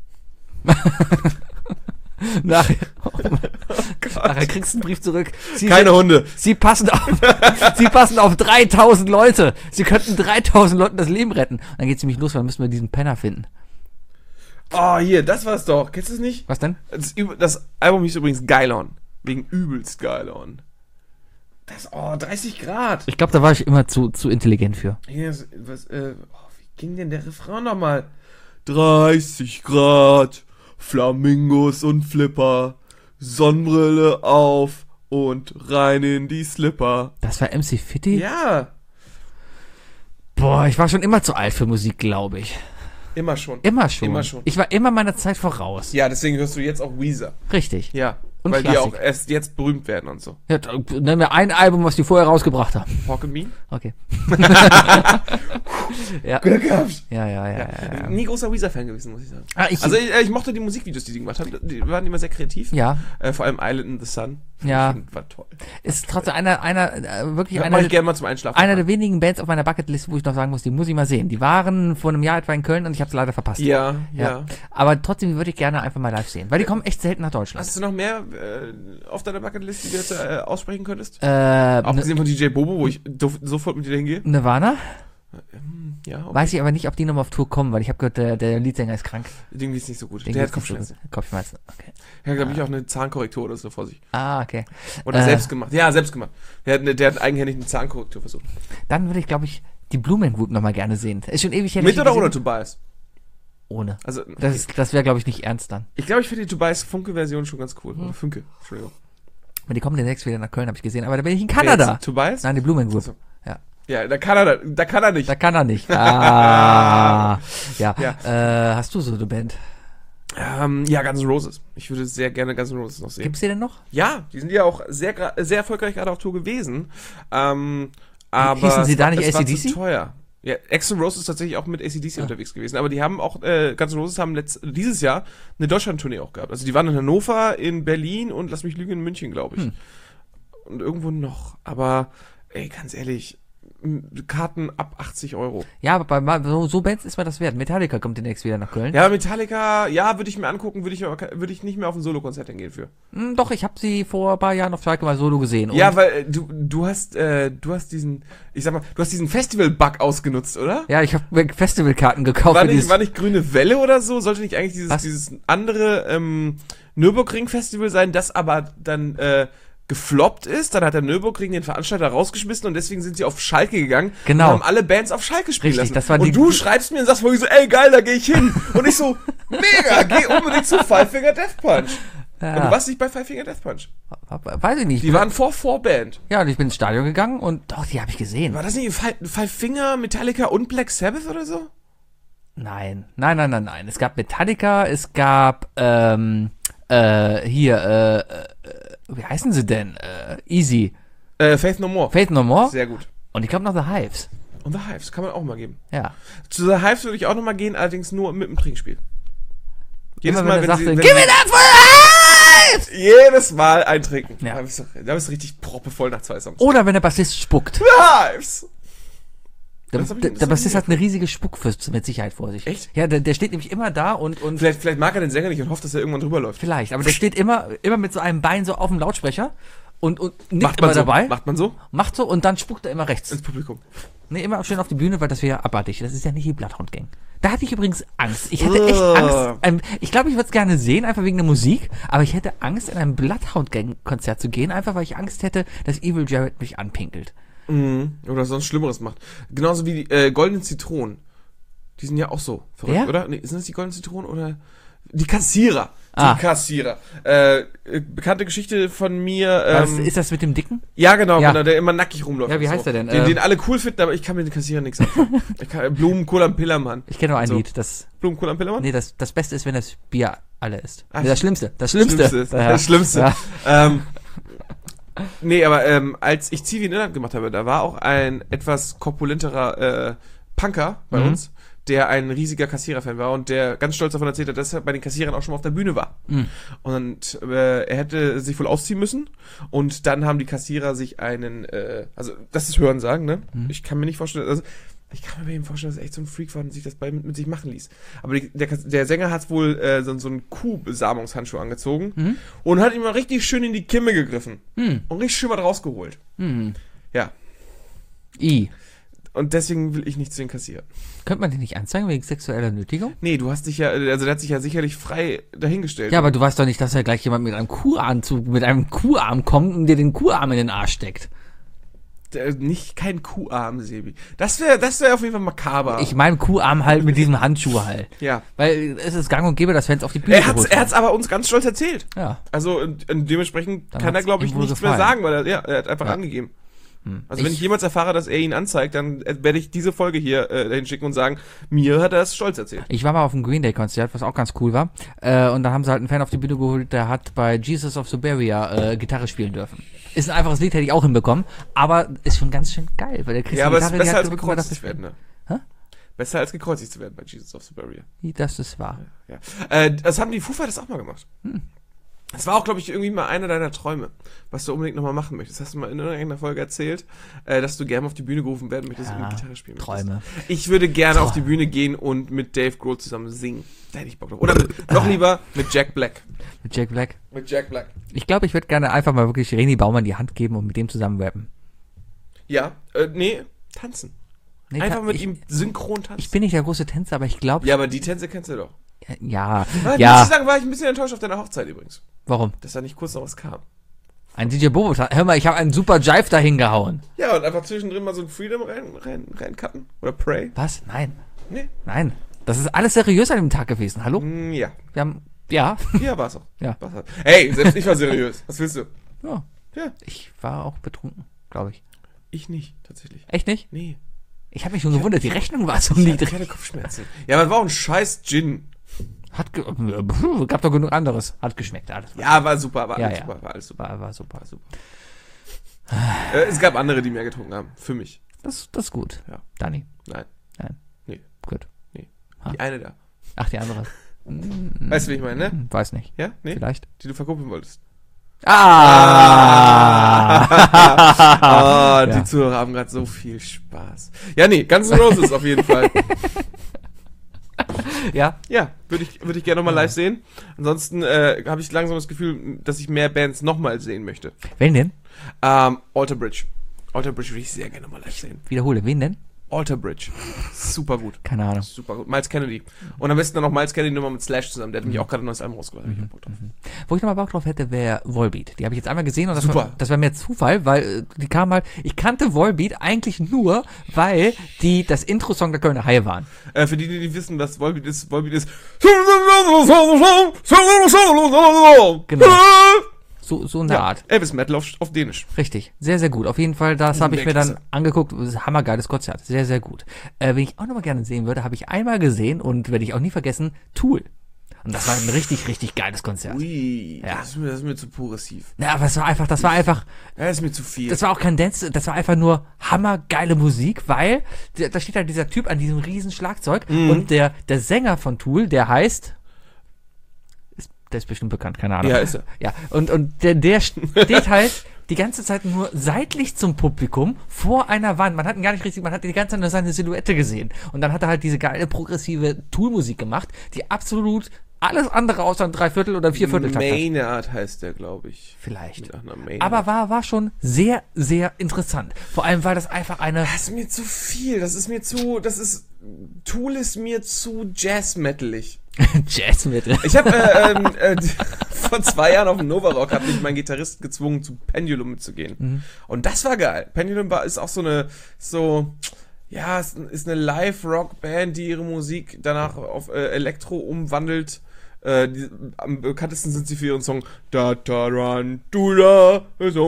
Nachher, Gott. nachher kriegst du einen Brief zurück. Keine Hunde. Sie passen auf 3000 Leute. Sie könnten 3000 Leuten das Leben retten. Und dann geht's nämlich los, weil dann müssen wir diesen Penner finden. Oh, hier, das war's doch. Kennst du es nicht? Was denn? Das Album hieß übrigens Geilon. Wegen übelst Geilon. 30 Grad. Ich glaube, da war ich immer zu intelligent für. Hier ist, wie ging denn der Refrain nochmal? 30 Grad, Flamingos und Flipper, Sonnenbrille auf und rein in die Slipper. Das war MC Fitti? Ja, Boah, ich war schon immer zu alt für Musik, glaube ich. immer schon. Immer schon. Immer schon. Ich war immer meiner Zeit voraus. Ja, deswegen hörst du jetzt auch Weezer. Richtig. Ja, Und weil die Klassik. auch erst jetzt berühmt werden und so. Ja, nenn mir ein Album, was die vorher rausgebracht haben. Pork and Bean? Okay. Ja. Glück gehabt. Ja. Nie großer Weezer-Fan gewesen, muss ich sagen. Ich, Also ich mochte die Musikvideos, die gemacht haben. Die waren immer sehr kreativ. ja, Vor allem Island in the Sun. Ja. War toll. ist trotzdem wirklich Mach ich gerne mal zum Einschlafen. einer der wenigen Bands auf meiner Bucketlist, wo ich noch sagen muss, die muss ich mal sehen. Die waren vor einem Jahr etwa in Köln und ich habe es leider verpasst. Ja. Aber trotzdem würde ich gerne einfach mal live sehen, weil die kommen echt selten nach Deutschland. Hast du noch mehr auf deiner Bucketlist, die du jetzt aussprechen könntest? Abgesehen von DJ Bobo, wo ich sofort mit dir hingehe? Nirvana? Ja, okay. Weiß ich aber nicht, ob die nochmal auf Tour kommen, weil ich habe gehört, der Leadsänger ist krank. Irgendwie ist nicht so gut. Den Der hat geht's nicht so Kopfschmerzen. gut. Kopfschmerzen, okay. Ja, glaube ich, auch eine Zahnkorrektur oder so vor sich. Ah, okay. Oder selbst gemacht. Ja, selbst gemacht. Der hat eigenhändig eine Zahnkorrektur versucht. Dann würde ich, glaube ich, die Blumen Group nochmal gerne sehen. Ist schon ewig her. Mit dass ich oder die ohne gesehen- Tobias? Ohne. Also, Das wäre, glaube ich, nicht ernst dann. ich glaube, ich finde die Tobias Funke-Version schon ganz cool. Oder Funke, Entschuldigung. Aber die kommen demnächst wieder nach Köln, habe ich gesehen. Aber da bin ich in Wer Kanada. jetzt? Tobias? Nein, die Blumen Group. Ach so. Ja. Ja, da kann er nicht. Da kann er nicht. Ah. Ja. Ja. Hast du so eine Band? Ja, Guns N' Roses. Ich würde sehr gerne Guns N' Roses noch sehen. Gibt's die denn noch? Ja, die sind ja auch sehr erfolgreich gerade auf Tour gewesen. Aber Hießen sie da nicht es war AC/DC? zu teuer. Ja, Axl Rose ist tatsächlich auch mit AC/DC unterwegs gewesen. Aber die haben auch, Guns N' Roses haben dieses Jahr eine Deutschland-Tournee auch gehabt. Also die waren in Hannover, in Berlin und lass mich lügen, in München, glaube ich. Und irgendwo noch. Aber, ey, ganz ehrlich, Karten ab 80 Euro. Ja, aber bei so Bands ist mir das wert. Metallica kommt demnächst wieder nach Köln. Ja, Metallica, ja, würde ich mir angucken, würde ich nicht mehr auf ein Solo-Konzert hingehen für. Doch, ich habe sie vor ein paar Jahren auf Schalke mal solo gesehen. Ja, Und- weil du hast diesen, ich sag mal, du hast diesen Festival-Bug ausgenutzt, oder? Ja, ich habe Festivalkarten gekauft. War für dieses- nicht Grüne Welle oder so? Sollte nicht eigentlich Was? dieses andere Nürburgring-Festival sein, das aber dann gefloppt ist? Dann hat der Nürburgring den Veranstalter rausgeschmissen und deswegen sind sie auf Schalke gegangen Genau. und haben alle Bands auf Schalke spielen Richtig, lassen. das war und die- du schreibst mir und sagst wirklich so, ey geil, da gehe ich hin. Und ich so, mega, geh unbedingt zu Five Finger Death Punch. Ja. Und du warst nicht bei Five Finger Death Punch. Weiß ich nicht. Die waren vor Band. Ja, und ich bin ins Stadion gegangen und doch, die habe ich gesehen. War das nicht Five Finger, Metallica und Black Sabbath oder so? Nein. Es gab Metallica, es gab wie heißen sie denn? Easy. Faith No More. Faith No More. Sehr gut. Und ich glaube noch The Hives. Und The Hives kann man auch mal geben. Ja. Zu The Hives würde ich auch noch mal gehen, allerdings nur mit dem Trinkspiel. Jedes Immer Mal, er wenn sagte, sie... Give it up for the Jedes Mal eintrinken. Ja. Da bist du richtig proppevoll nach 2 Songs. Oder wenn der Bassist spuckt. Vibes! Der, Das hab ich- der, das der hab ich Bassist nie hat eine riesige Spuckfürst mit Sicherheit vor sich. Echt? Ja, der steht nämlich immer da und Vielleicht mag er den Sänger nicht und hofft, dass er irgendwann drüber läuft. vielleicht, aber der steht immer mit so einem Bein so auf dem Lautsprecher und nickt Macht immer man so? dabei, Macht man so? macht so und dann spuckt er immer rechts. Ins Publikum. Nee, immer schön auf die Bühne, weil das wäre ja abartig. Das ist ja nicht die Bloodhound Gang. Da hatte ich übrigens Angst. Ich hatte echt Angst. Ich glaube, ich würde es gerne sehen, einfach wegen der Musik, aber ich hätte Angst, in ein Bloodhound Gang Konzert zu gehen, einfach weil ich Angst hätte, dass Evil Jared mich anpinkelt. Oder sonst Schlimmeres macht. Genauso wie die goldenen Zitronen. Die sind ja auch so verrückt, Wer? oder? Nee, sind das die goldenen Zitronen oder die Kassierer? Ah. Die Kassierer. Bekannte Geschichte von mir. Ist das mit dem Dicken? Ja, genau, Ja. genau, der immer nackig rumläuft. Ja, wie und heißt so. der denn? Den alle cool finden, aber ich kann mit den Kassierern nichts anfangen. Blumenkohl am Pillermann. Ich kenne nur ein So. Lied. Blumenkohl am Pillermann? Nee, das Beste ist, wenn das Bier alle ist. Ach, Nee, das Schlimmste. Das Schlimmste. Das Schlimmste. Ja. Nee, aber als ich Zivi in Irland gemacht habe, da war auch ein etwas korpulenterer Punker bei uns, der ein riesiger Kassierer-Fan war und der ganz stolz davon erzählt hat, dass er bei den Kassierern auch schon mal auf der Bühne war. Und er hätte sich wohl ausziehen müssen und dann haben die Kassierer sich einen, also das ist Hörensagen, ne? Ich kann mir nicht vorstellen, also ich kann mir bei ihm vorstellen, dass er echt so ein Freak war und sich das mit sich machen ließ. Aber der Sänger hat wohl so einen Kuhbesamungshandschuh angezogen und hat ihm mal richtig schön in die Kimme gegriffen und richtig schön was rausgeholt. Ja, und deswegen will ich nicht zu den Kassierern. Könnte man den nicht anzeigen wegen sexueller Nötigung? Nee, du hast dich ja, also der hat sich ja sicherlich frei dahingestellt. Ja, aber du weißt doch nicht, dass da gleich jemand mit einem Kuharm kommt und dir den Kuharm in den Arsch steckt. Nicht kein Kuharm, Sebi. Das wär auf jeden Fall makaber. Ich meine Kuharm halt mit diesem Handschuh halt. Ja. Weil es ist gang und gäbe, dass Fans auf die Bühne Er hat's aber uns ganz stolz erzählt. Ja. Also und dementsprechend Dann kann er, hat's glaube ich, ihm wohl nichts mehr gefallen. sagen, weil er hat einfach angegeben. Also wenn ich jemals erfahre, dass er ihn anzeigt, dann werde ich diese Folge hier dahin schicken und sagen, mir hat er es stolz erzählt. Ich war mal auf einem Green Day Konzert, was auch ganz cool war. Und da haben sie halt einen Fan auf die Bühne geholt, der hat bei Jesus of Siberia Gitarre spielen dürfen. Ist ein einfaches Lied, hätte ich auch hinbekommen, aber ist schon ganz schön geil, weil der kriegt Ja, die aber es ist Gitarre, die besser hat als wirklich gekreuzigt mal zu werden, ne? Hä? Besser als gekreuzigt zu werden bei Jesus of Siberia. Das ist wahr. Ja. Das haben die Foo Fighters auch mal gemacht. Das war auch, glaube ich, irgendwie mal einer deiner Träume, was du unbedingt nochmal machen möchtest. Hast du mal in irgendeiner Folge erzählt, dass du gerne auf die Bühne gerufen werden möchtest und Gitarre spielen möchtest. Träume. Ich würde gerne auf die Bühne gehen und mit Dave Grohl zusammen singen. Da hätte ich Bock drauf. Oder noch lieber mit Jack Black. Mit Jack Black. Mit Jack Black. Ich glaube, ich würde gerne einfach mal wirklich René Baumann die Hand geben und mit dem zusammen rappen. Ja, nee, tanzen. Nee, Einfach mit ich, ihm synchron tanzen. Ich bin nicht der große Tänzer, aber ich glaube... Ja, aber die Tänze kennst du doch. Ja, Muss ich ja. sagen, war ich ein bisschen enttäuscht auf deiner Hochzeit übrigens. Warum? Dass da nicht kurz noch was kam. Ein DJ Bobo. Hör mal, ich habe einen super Jive dahin gehauen. Ja, und einfach zwischendrin mal so ein Freedom reincutten. Oder Pray. Was? Nein. Nee. Nein. Das ist alles seriös an dem Tag gewesen. Hallo? Ja. Wir haben... Ja. Ja, war's auch. Ja. War's auch. Hey, selbst ich war seriös. Was willst du? Ja. Ja. Ich war auch betrunken, glaube ich. Ich nicht, tatsächlich. Echt nicht? Nee. Ich habe mich schon gewundert, die Rechnung war so Ich hatte niedrig. keine Kopfschmerzen. Ja, aber es war auch ein scheiß Gin. Gab doch genug anderes. Hat geschmeckt, alles. Ja, war super, war Ja, alles ja. super, war alles super. War super. War super. Es gab andere, die mehr getrunken haben. Für mich. Das ist gut. Ja. Dani. Nein. Nein. Nee. Gut. Die eine da. Ach, die andere. Weißt du, wie ich meine, ne? Weiß nicht. Ja? Nee? Vielleicht. Die du verkuppeln wolltest. Ah! Die Zuhörer haben gerade so viel Spaß. Ja, nee, Guns N' Roses auf jeden Fall. Ja. Ja, würde ich gerne nochmal live sehen. Ansonsten habe ich langsam das Gefühl, dass ich mehr Bands nochmal sehen möchte. Wen denn? Alter Bridge. Alter Bridge würde ich sehr gerne nochmal live sehen. Wiederhole. Wen denn? Alter Bridge. Super gut. Keine Ahnung. Super gut. Miles Kennedy. Und am besten dann noch Miles Kennedy nochmal mit Slash zusammen. Der hat nämlich auch gerade ein neues Album rausgebracht. Ich hab Bock drauf. Wo ich nochmal Bock drauf hätte, wäre Volbeat. Die habe ich jetzt einmal gesehen und Super. das war mir Zufall, weil die kam halt, ich kannte Volbeat eigentlich nur, weil die das Intro-Song der Kölner Haie waren. Für die wissen, was Volbeat ist, Volbeat ist. Genau. So in der Art. Elvis Metal auf Dänisch. Richtig. Sehr, sehr gut. Auf jeden Fall, das habe ich mir dann Weltklasse. angeguckt. Das ist ein hammergeiles Konzert. Sehr, sehr gut. Wen ich auch nochmal gerne sehen würde, habe ich einmal gesehen und werde ich auch nie vergessen, Tool. Und das war ein richtig, richtig geiles Konzert. Ui, Ja. das ist mir zu progressiv. Ja, aber das war einfach, Das ist mir zu viel. das war auch kein Dance, das war einfach nur hammergeile Musik, weil da steht halt dieser Typ an diesem riesen Schlagzeug und der Sänger von Tool, der heißt, Der ist bestimmt bekannt, keine Ahnung. Ja, ist er. Ja, und der steht halt die ganze Zeit nur seitlich zum Publikum vor einer Wand. Man hat ihn gar nicht richtig, man hat die ganze Zeit nur seine Silhouette gesehen. Und dann hat er halt diese geile, progressive Tool-Musik gemacht, die absolut alles andere außer ein Dreiviertel- oder Viervierteltakt hat. Maynard heißt der, glaube ich. Vielleicht. Mit Nachnamen Maynard. Aber war schon sehr, sehr interessant. Vor allem, weil das einfach eine... Das ist mir zu viel. Tool ist mir zu Jazz-metalig. Jazzmittel. Ich habe vor 2 Jahren auf dem Nova Rock hat mich mein Gitarrist gezwungen, zu Pendulum mitzugehen. Und das war geil. Pendulum ist auch ist eine Live-Rock-Band, die ihre Musik danach auf Elektro umwandelt. Am bekanntesten sind sie für ihren Song Da Tarantula,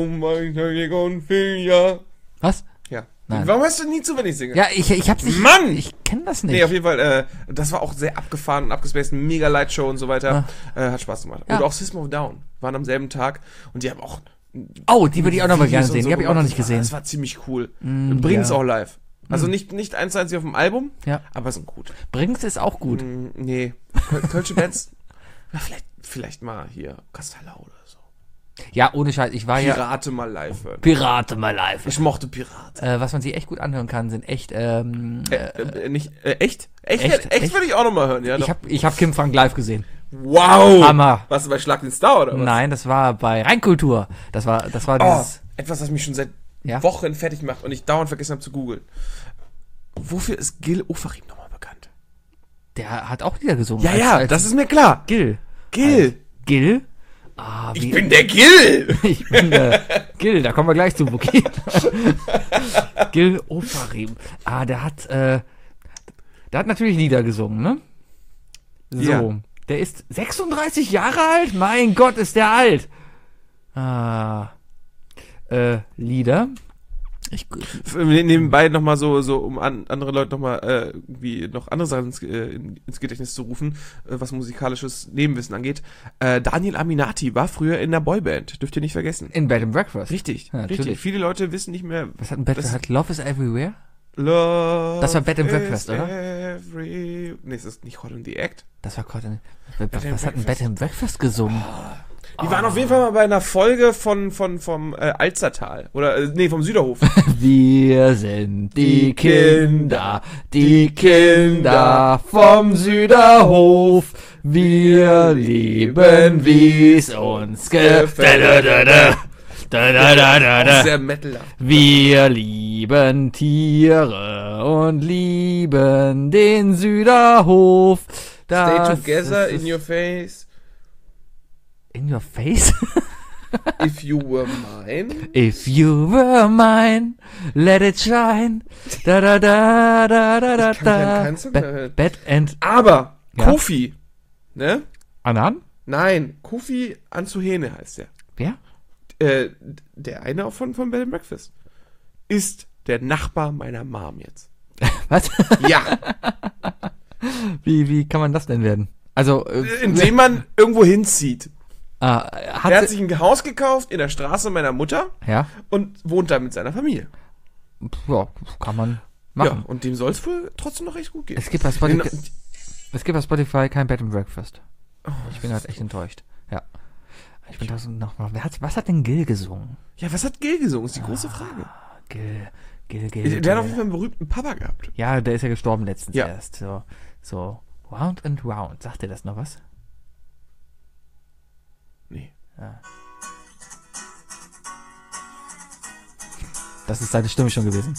Was? Ja. Nein. Warum hörst du nie zu, wenn ich singe? Ja, ich hab's nicht... Mann! Ich kenne das nicht. Nee, auf jeden Fall, das war auch sehr abgefahren und abgespaced, mega Lightshow und so weiter. Hat Spaß gemacht. Ja. Und auch System of Down waren am selben Tag und die haben auch Oh, die würde ich auch noch mal gerne Videos und sehen. so Die habe ich auch noch gemacht. nicht gesehen. Das war ziemlich cool. Bringen's ja. auch live. Also nicht 1:1 auf dem Album, Ja. aber sind gut. Brings ist auch gut. Nee. Kölsche Bands, na, vielleicht mal hier Castella oder so. Ja, ohne Scheiß. Ich war ja... Pirate mal live hören. Pirate mal live. Ich mochte Pirate. Was man sich echt gut anhören kann, sind echt... Echt? Echt würde ich auch noch mal hören, ja. Doch. Ich hab Kim Frank live gesehen. Wow! Hammer. Warst du bei Schlag den Star oder was? Nein, das war bei Rheinkultur. Das war Oh, dieses... etwas, was mich schon seit Ja? Wochen fertig macht und ich dauernd vergessen habe zu googeln. Wofür ist Gil Ofarim nochmal bekannt? Der hat auch Lieder gesungen. Das ist mir klar. Gil. Gil. Gil? Ah, Ich bin der Gil! Ich bin Gil, da kommen wir gleich zu, Buki. Gil Ofarim. Ah, der hat natürlich Lieder gesungen, ne? So. Ja. Der ist 36 Jahre alt? Mein Gott, ist der alt. Lieder. Nebenbei nochmal so um andere Leute nochmal irgendwie noch andere Sachen ins Gedächtnis zu rufen, was musikalisches Nebenwissen angeht. Daniel Aminati war früher in der Boyband, dürft ihr nicht vergessen. In Bed and Breakfast. Richtig, Ja, natürlich. richtig. Viele Leute wissen nicht mehr. Was hat ein Bed? Hat Love is Everywhere? Love Das war Bed and Breakfast, is oder? Nee, das ist nicht Hot in the Act. Das war gerade. Was hat ein Bed and Breakfast gesungen? Die waren auf jeden Fall mal bei einer Folge vom Alzertal. Oder, vom Süderhof. Wir sind die Kinder vom Süderhof. Wir lieben, wie's uns gefällt. Auch sehr Metaler. Wir lieben Tiere und lieben den Süderhof. Stay together in your face. In your face? If you were mine. If you were mine, let it shine. Da da da da da da Ich kann da. keinen Song mehr hören. Bed and Aber, Ja. Kofi, ne? Annan? Nein, Kofi Anzuhene heißt der. Wer? Der eine auch von Bed and Breakfast. Ist der Nachbar meiner Mom jetzt. Was? Ja. Wie kann man das denn werden? Also, Indem man irgendwo hinzieht. hat Er hat sich ein Haus gekauft in der Straße meiner Mutter ja, und wohnt da mit seiner Familie. ja, kann man Ja, machen. und dem soll es wohl trotzdem noch recht gut gehen. Es gibt bei Spotify kein Bed and Breakfast. Ich bin halt echt enttäuscht. Ja. Ich bin da so nochmal. Was hat denn Gil gesungen? Ja, was hat Gil gesungen? Ist die große Frage. Gil. Der hat auf jeden Fall einen berühmten Papa gehabt. Ja, der ist ja gestorben letztens Ja. erst. So. Round and Round. Sagt dir das noch was? Nee. Das ist seine Stimme schon gewesen.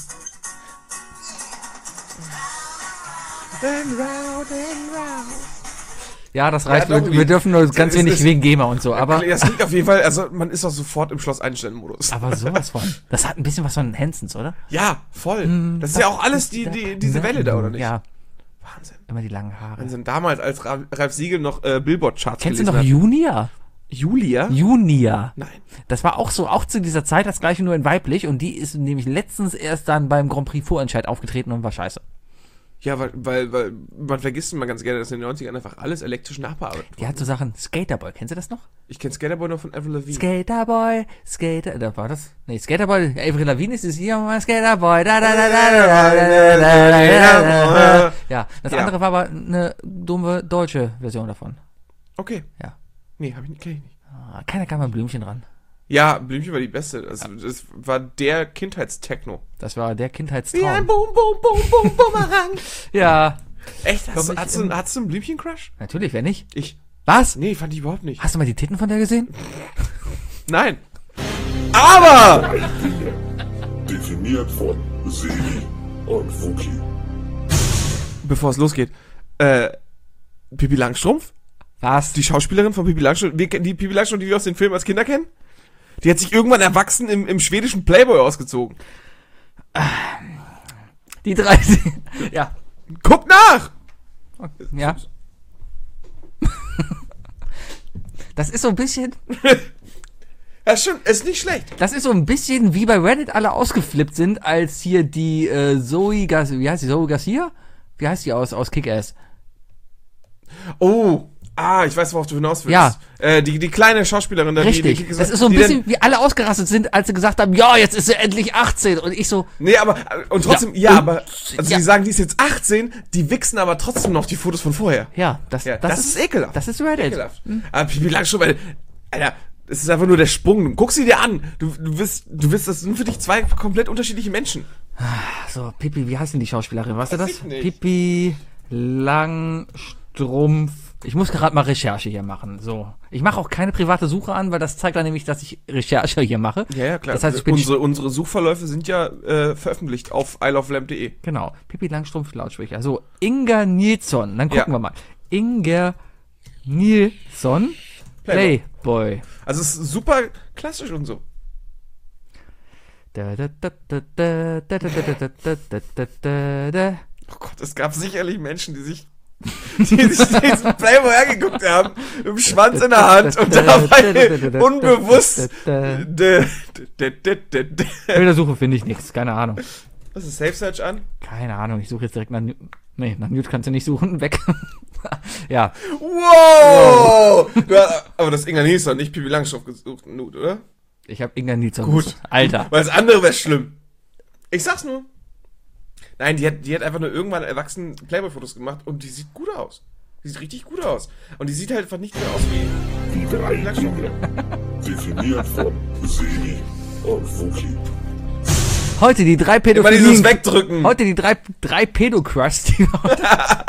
Ja, das reicht. Ja, doch, wir dürfen nur ganz es wenig ist- wegen GEMA und so, aber Das liegt auf jeden Fall, also man ist doch sofort im Schloss Einstein-Modus. aber sowas von. Das hat ein bisschen was von Hansons, oder? Ja, voll. Das ist ja auch alles diese Welle da, oder nicht? Ja, Wahnsinn. immer die langen Haare. Wahnsinn. Damals, als Ralf Siegel noch Billboard-Charts Kennst du gelesen noch hat. Junia? Julia? Junia. Nein. Das war auch zu dieser Zeit das gleiche, nur in weiblich, und die ist nämlich letztens erst dann beim Grand Prix Vorentscheid aufgetreten und war scheiße. Ja, weil man vergisst immer ganz gerne, dass in den 90ern einfach alles elektrisch nachbearbeitet Die wurde. hat so Sachen, Skaterboy, kennst du das noch? Ich kenne Skaterboy noch von Avril Lavigne. Skaterboy, da war das? Nee, Skaterboy, Avril Lavigne ist es hier, mein Skaterboy, da. Ja, das Ja. andere war aber eine dumme deutsche Version davon. Okay. Ja. Nee, kenn ich nicht. Keiner kam mal Blümchen ran. Ja, Blümchen war die beste. Also, das war der Kindheitstechno. Das war der Kindheitstraum. Wie ein Boom, Boom, Boom, Boom, Bumerang. Ja. Echt? Komm ich Hast du einen Blümchen-Crush? Natürlich, wer nicht? Ich. Was? Nee, fand ich überhaupt nicht. Hast du mal die Titten von der gesehen? Nein. Aber! Definiert von Sebi und Wookie. Bevor es losgeht, Pippi Langstrumpf? Was? Die Schauspielerin von Pippi Langstrumpf, die Pippi Langstrumpf, die wir aus den Filmen als Kinder kennen? Die hat sich irgendwann erwachsen im schwedischen Playboy ausgezogen. Die 3. Ja. Guck nach! Ja. Das ist so ein bisschen... Ja, schon, ist nicht schlecht. Das ist so ein bisschen wie bei Reddit alle ausgeflippt sind, als hier die Zoe Garcia, wie heißt die, Zoe Garcia? Wie heißt die aus Kick-Ass? Oh, ich weiß, worauf du hinaus willst. Ja. Die kleine Schauspielerin. Richtig, das ist so ein bisschen wie alle ausgerastet sind, als sie gesagt haben, ja, jetzt ist sie endlich 18 und ich so... Nee, aber, und trotzdem, Ja, die sagen, die ist jetzt 18, die wichsen aber trotzdem noch die Fotos von vorher. Ja, das ist ekelhaft. Das ist Reddit. Ekelhaft. Aber Pippi Langstrumpf, Alter, es ist einfach nur der Sprung. Guck sie dir an. Du wirst, das sind für dich zwei komplett unterschiedliche Menschen. So, Pippi, wie heißt denn die Schauspielerin? Weißt du Weiß das? ich nicht. Pippi Langstrumpf. Ich muss gerade mal Recherche hier machen. So. Ich mache auch keine private Suche an, weil das zeigt dann nämlich, dass ich Recherche hier mache. Ja, klar. Das heißt, ich bin unsere Suchverläufe sind ja veröffentlicht auf isleoflamp.de. Genau. Pippi Langstrumpf Lautsprecher. So, Inga Nilsson. Dann gucken Ja. wir mal. Inga Nilsson. Playboy. Also es ist super klassisch und so. Da, da, da, da, da, da, da, da, da, da, da, da. Oh Gott, es gab sicherlich Menschen, die sich diesen Playboy angeguckt haben, mit dem Schwanz in der Hand und dabei unbewusst. Bildersuche finde ich nichts. Keine Ahnung. Was ist Safe Search an? Keine Ahnung. Ich suche jetzt direkt nach... Nee, nach Newt kannst du nicht suchen. Weg. Ja. Wow! Aber das ist Inga Nilsson, nicht Pippi Langstrumpf gesucht, Nut, oder? Ich habe Inga Nilsson. Gut. Alter. Weil das andere wäre schlimm. Ich sag's nur. Nein, die hat einfach nur irgendwann erwachsen Playboy-Fotos gemacht und die sieht gut aus. Die sieht richtig gut aus. Und die sieht halt einfach nicht mehr aus wie... Die 3 Dinge. Definiert von Sebi und Wookie. Heute die 3 Immer dieses Pädophilien... Wegdrücken. Heute die drei Pädo-Crushs, die wir heute...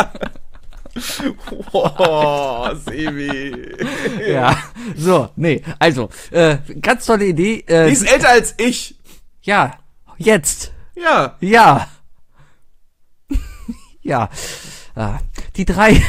Oh, Sebi. Ja. So, nee. Also, ganz tolle Idee. Die ist älter als ich. Ja. Jetzt. Ja. Ja. Ja. Die 3...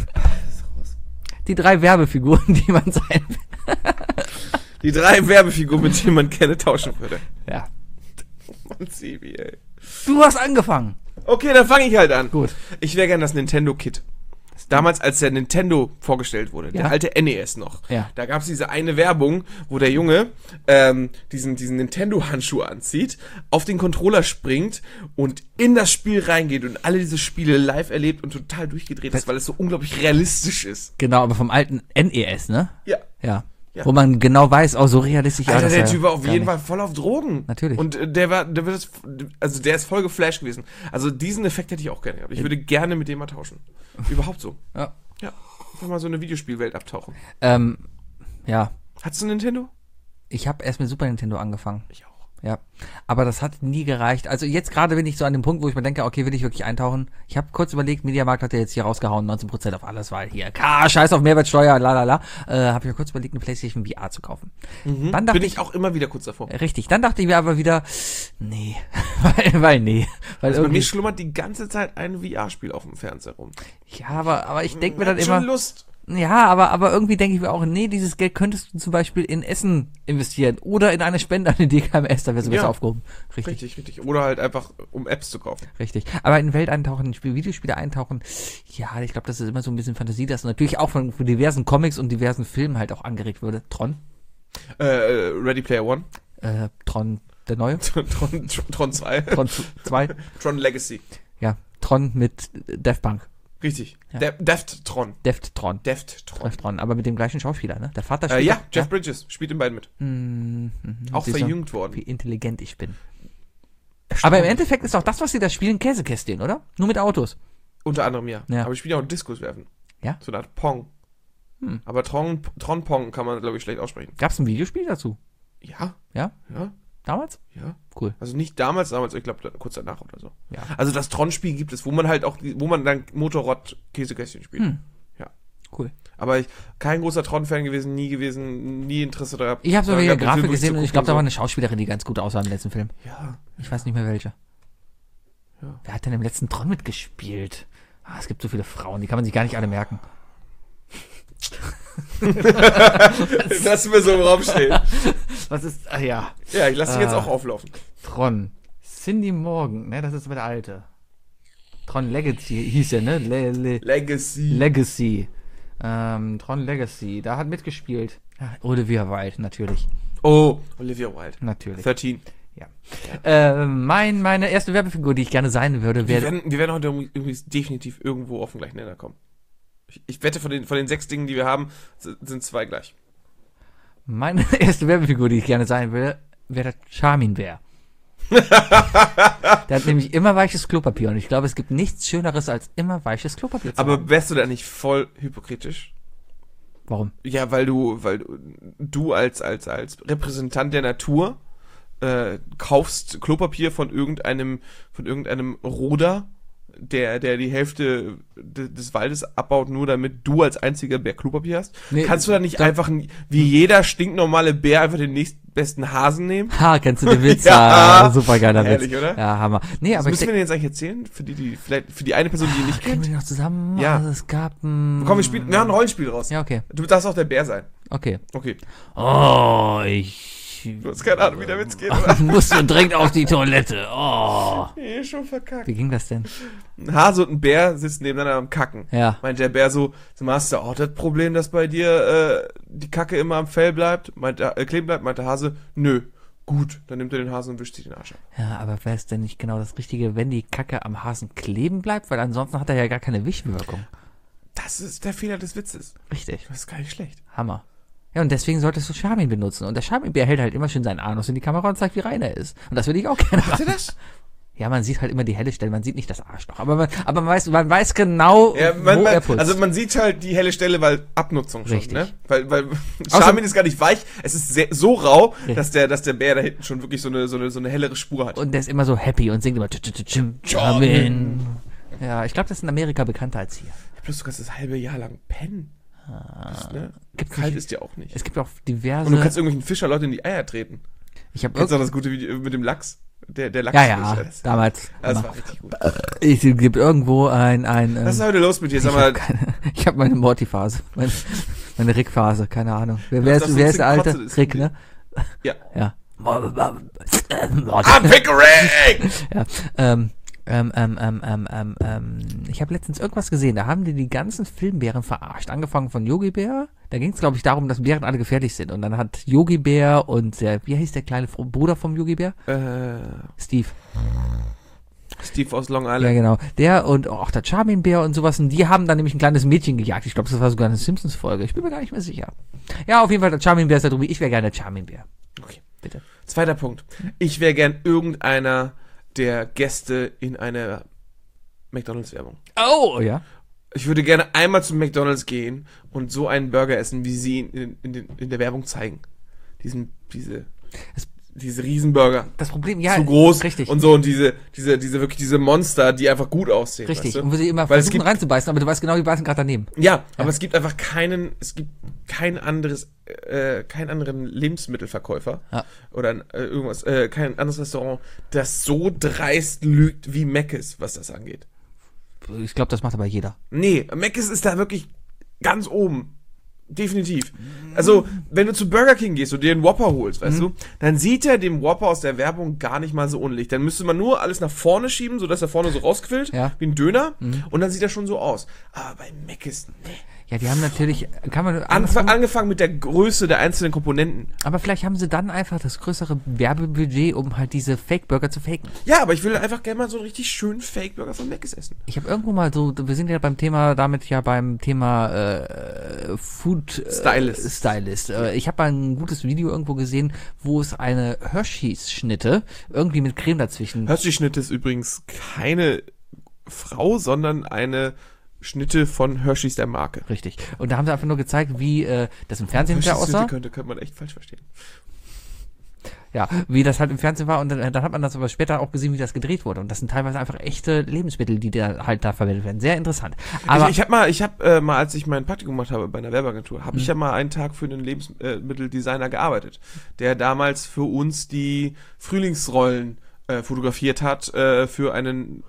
Die 3 Werbefiguren, die man sein will. Die 3 Werbefiguren, mit denen man gerne tauschen würde. Ja. Mann, Sebi, ey. Du hast angefangen. Okay, dann fange ich halt an. Gut. Ich wäre gern das Nintendo Kit. Damals, als der Nintendo vorgestellt wurde, der alte NES noch, Ja. da gab es diese eine Werbung, wo der Junge diesen Nintendo-Handschuh anzieht, auf den Controller springt und in das Spiel reingeht und alle diese Spiele live erlebt und total durchgedreht ist, weil es so unglaublich realistisch ist. Genau, aber vom alten NES, ne? Ja. Ja. Ja. Wo man genau weiß, auch so realistisch. Alter, das der ja Typ war auf gar jeden nicht. Fall voll auf Drogen. Natürlich. Und der ist voll geflasht gewesen. Also diesen Effekt hätte ich auch gerne gehabt. Ich würde gerne mit dem mal tauschen. Überhaupt so. Ja. Ja. Einfach mal so eine Videospielwelt abtauchen. Ja. Hattest du ein Nintendo? Ich habe erst mit Super Nintendo angefangen. Ich auch. Ja. Aber das hat nie gereicht. Also jetzt gerade bin ich so an dem Punkt, wo ich mir denke, okay, will ich wirklich eintauchen? Ich habe kurz überlegt, Mediamarkt hat ja jetzt hier rausgehauen, 19% auf alles, weil hier, scheiß auf Mehrwertsteuer, lalala. Habe ich mir kurz überlegt, eine PlayStation VR zu kaufen. Dann dachte Bin ich auch immer wieder kurz davor. Richtig, dann dachte ich mir aber wieder, nee, weil nee. Weil Also bei mir irgendwie, schlummert die ganze Zeit ein VR-Spiel auf dem Fernseher rum. ja, aber ich denke mir dann Hat immer, schon Lust. ja, aber irgendwie denke ich mir auch, nee, dieses Geld könntest du zum Beispiel in Essen investieren oder in eine Spende an den DKMS, da wärst du besser Ja. aufgehoben. Richtig. Richtig. Oder halt einfach, um Apps zu kaufen. Richtig. Aber in Welt eintauchen, in Videospiele eintauchen, ja, ich glaube, das ist immer so ein bisschen Fantasie, das natürlich auch von diversen Comics und diversen Filmen halt auch angeregt würde. Tron? Ready Player One. Tron, der neue? Tron 2. Tron 2? Tron Legacy. Ja, Tron mit Daft Punk. Richtig. Ja. Defttron. Defttron. Defttron. Aber mit dem gleichen Schauspieler, ne? Der Vater spielt Ja, doch- Jeff Bridges spielt in beiden mit. Auch Siehst du, verjüngt worden. wie intelligent ich bin. Aber im Endeffekt ist auch das, was sie da spielen, Käsekästchen, oder? Nur mit Autos. Unter anderem ja. Ja. Aber ich spiele auch Diskus werfen. Ja? So eine Art Pong. Aber Tronpong kann man, glaube ich, schlecht aussprechen. Gab's ein Videospiel dazu? Ja, Ja? ja, Damals? ja. Cool. Also nicht damals, ich glaube kurz danach oder so. Ja. Also das Tron-Spiel gibt es, wo man dann Motorrad-Käsekästchen spielt. Ja. Cool. Aber kein großer Tron-Fan gewesen, nie Interesse daran. Ich habe sogar die Grafik gesehen und ich glaube, da war eine eine Schauspielerin, die ganz gut aussah im letzten Film. Ja. Ich weiß nicht mehr welche. Ja. Wer hat denn im letzten Tron mitgespielt? Es gibt so viele Frauen, die kann man sich gar nicht alle merken. Lassen wir so im Raum stehen. Was ist, ja. Ja, ich lasse dich jetzt auch auflaufen. Tron. Cindy Morgan, ne, das ist aber der alte. Tron Legacy hieß er, ne? Legacy. Tron Legacy, da hat mitgespielt. Ja, Olivia Wilde, natürlich. Oh, Olivia Wilde. Natürlich. 13. Ja. Meine erste Werbefigur, die ich gerne sein würde, wäre. Wir werden heute übrigens definitiv irgendwo auf den gleichen Nenner kommen. Ich wette, von den 6 Dingen, die wir haben, sind 2 gleich. Meine erste Werbefigur, die ich gerne sein würde, wäre der Charmin-Bär. Der hat nämlich immer weiches Klopapier und ich glaube, es gibt nichts Schöneres als immer weiches Klopapier zu haben. Aber wärst du da nicht voll hypokritisch? Warum? Ja, weil du als Repräsentant der Natur kaufst Klopapier von irgendeinem Roder, der die Hälfte des Waldes abbaut, nur damit du als einziger Bär Klopapier hast. Nee, kannst du da nicht einfach wie jeder stinknormale Bär einfach den nächstbesten Hasen nehmen? Ha, kennst du den Witz? Ja. Super geiler Witz. Herrlich, oder? Ja, Hammer. Nee, Was aber müssen wir denn jetzt eigentlich erzählen? Für die eine Person, die ihn nicht Können kennt? wir die noch zusammen? Ja. Also es gab ein... Komm, wir machen ein Rollenspiel raus. Ja, okay. Du darfst auch der Bär sein. Okay. Okay. Oh, Du hast keine Ahnung, wie der Witz geht, oder? musst du dringend auf die Toilette. Oh. Nee, schon verkackt. Wie ging das denn? Ein Hase und ein Bär sitzen nebeneinander am Kacken. Ja. Meint der Bär so, hast du auch das Problem, dass bei dir die Kacke immer am Fell bleibt, kleben bleibt? Meint der Hase, nö. Gut, dann nimmt er den Hasen und wischt sich den Arsch ab. Ja, aber wäre es denn nicht genau das Richtige, wenn die Kacke am Hasen kleben bleibt? Weil ansonsten hat er ja gar keine Wischwirkung. Das ist der Fehler des Witzes. Richtig. Das ist gar nicht schlecht. Hammer. Ja, und deswegen solltest du Charmin benutzen. Und der Charmin-Bär hält halt immer schön seinen Anus in die Kamera und zeigt, wie rein er ist. Und das würde ich auch gerne Macht machen. er das? Ja, man sieht halt immer die helle Stelle, man sieht nicht das Arschloch. Aber man weiß genau, Ja, wo er putzt. also man sieht halt die helle Stelle, weil Abnutzung schon, Richtig. ne? Weil Charmin ist gar nicht weich, es ist so rau, dass der Bär da hinten schon wirklich so eine hellere Spur hat. Und der ist immer so happy und singt immer Charmin. Ja, ich glaube, das ist in Amerika bekannter als hier. Ja, plus du kannst das halbe Jahr lang pennen. Das, ne? Gibt's Kalt nicht- ist ja auch nicht. Es gibt auch diverse... Und du kannst irgendwelchen Fischerleuten in die Eier treten. ich habe Kennst du auch das gute Video mit dem Lachs? Der Lachs. ja, damals. Das war richtig gut. Es gibt irgendwo ein Was ist heute los mit dir? Sag mal, ich habe meine Morty-Phase, meine Rick-Phase, keine Ahnung. Wer darfst ist so ein der alte? bisschen Rick, ne? ja. Ja. I'm Pickering! Ja, ich habe letztens irgendwas gesehen, da haben die ganzen Filmbären verarscht. Angefangen von Yogi Bär, da ging es, glaube ich, darum, dass Bären alle gefährlich sind. Und dann hat Yogi Bär und wie hieß der kleine Bruder vom Yogi Bär? Steve. Steve aus Long Ja, Island. genau. Der und auch der Charmin-Bär und sowas. Und die haben dann nämlich ein kleines Mädchen gejagt. Ich glaube, das war sogar eine Simpsons-Folge. Ich bin mir gar nicht mehr sicher. Ja, auf jeden Fall, der Charmin-Bär ist da drüber. Ich wäre gerne der Charmin-Bär. Okay. Bitte. Zweiter Punkt. Ich wäre gern irgendeiner der Gäste in einer McDonalds-Werbung. Oh, ja. Ich würde gerne einmal zum McDonalds gehen und so einen Burger essen, wie sie ihn in der Werbung zeigen. Diese Riesenburger. Das Problem, ja. Zu groß Richtig. und so und diese Monster, die einfach gut aussehen. Richtig. Weißt du? Und wo sie immer Weil es versuchen gibt- reinzubeißen, aber du weißt genau, die beißen gerade daneben. Ja, aber es gibt einfach keinen anderen Lebensmittelverkäufer Ja. oder kein anderes Restaurant, das so dreist lügt wie Mc's, was das angeht. Ich glaube, das macht aber jeder. Nee, Mc's ist da wirklich ganz oben. Definitiv. Also, wenn du zu Burger King gehst und dir einen Whopper holst, weißt du, dann sieht er dem Whopper aus der Werbung gar nicht mal so unlich. Dann müsste man nur alles nach vorne schieben, sodass er vorne so rausquillt, Ja. wie ein Döner, und dann sieht er schon so aus. Aber bei Mc's, nee. Ja, die haben natürlich, kann man Angefangen mit der Größe der einzelnen Komponenten. aber vielleicht haben sie dann einfach das größere Werbebudget, um halt diese Fake-Burger zu faken. Ja, aber ich will einfach gerne mal so einen richtig schönen Fake-Burger von Mc's essen. Ich habe irgendwo mal so, wir sind ja beim Thema Food Stylist. Ich habe mal ein gutes Video irgendwo gesehen, wo es eine Hershey's-Schnitte irgendwie mit Creme dazwischen. Hershey-Schnitt ist übrigens keine Frau, sondern eine Schnitte von Hershey's der Marke. Richtig. Und da haben sie einfach nur gezeigt, wie das im Fernsehen hinterher Hershey's aussah. Schnitte könnte man echt falsch verstehen. Ja, wie das halt im Fernsehen war. Und dann hat man das aber später auch gesehen, wie das gedreht wurde. Und das sind teilweise einfach echte Lebensmittel, die da halt da verwendet werden. Sehr interessant. Aber Ich habe mal, als ich mein Praktikum gemacht habe bei einer Werbeagentur, habe ich ja mal einen Tag für einen Lebensmitteldesigner gearbeitet, der damals für uns die Frühlingsrollen fotografiert hat für einen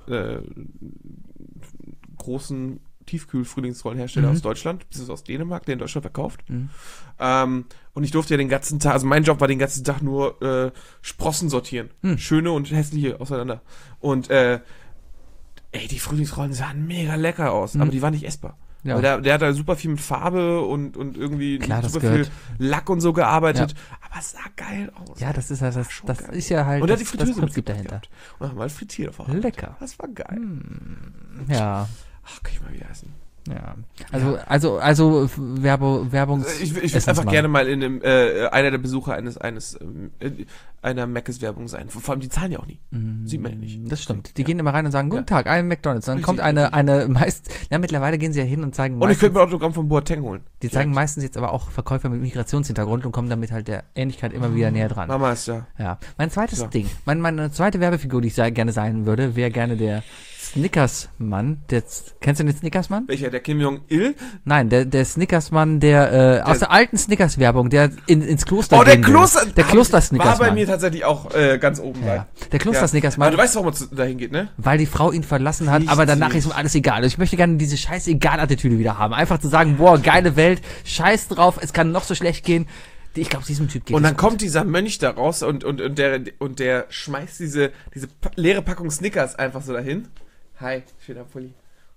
großen Tiefkühl-Frühlingsrollenhersteller aus Deutschland, bis aus Dänemark, der in Deutschland verkauft. Und ich durfte ja den ganzen Tag, also mein Job war den ganzen Tag nur Sprossen sortieren. Schöne und hässliche auseinander. Und die Frühlingsrollen sahen mega lecker aus, aber die waren nicht essbar. Ja. Weil der hat da super viel mit Farbe und irgendwie Klar, das super viel gehört. Lack und so gearbeitet. Aber es sah geil aus. ja, das ist ja das geil. ist ja halt Und er hat die das Fritteuse Prinzip mitgebracht dahinter. gehabt. Und haben mal frittiert auf der Hand. Lecker. Das war geil. Ja. Ach, kann ich mal wieder essen. Ja. Also Werbung. Ich würde einfach gerne mal in einem, einer der Besucher einer Mc's-Werbung sein. Vor allem, die zahlen ja auch nie. Sieht man ja nicht. Das stimmt. Die gehen immer rein und sagen, guten Tag, ein McDonald's. Dann Richtig, kommt eine mittlerweile gehen sie ja hin und zeigen Und ich könnte mir ein Autogramm von Boateng holen. die zeigen meistens jetzt aber auch Verkäufer mit Migrationshintergrund und kommen damit halt der Ähnlichkeit immer wieder näher dran. Mama ist ja. Ja. Mein zweites So. Ding, meine zweite Werbefigur, die ich gerne sein würde, wäre gerne der Snickers-Mann. Kennst du den Snickers-Mann? Welcher? Der Kim Jong-il? Nein, der Snickers-Mann, der aus der alten Snickers-Werbung, der ins Kloster Oh, der gehen will. Kloster. Der War Kloster-Snickers-Mann. bei mir tatsächlich auch ganz oben. Ja. Der Kloster-Snickers-Mann. Aber du weißt, warum man dahin geht, ne? Weil die Frau ihn verlassen hat, aber danach ist ihm alles egal. Also ich möchte gerne diese scheiß Egal-Attitüde wieder haben. Einfach zu sagen, boah, geile Welt, scheiß drauf, es kann noch so schlecht gehen. Ich glaube, diesem Typ geht Und es dann gut. kommt dieser Mönch da raus und der schmeißt diese leere Packung Snickers einfach so dahin. Hi, schöner Pulli.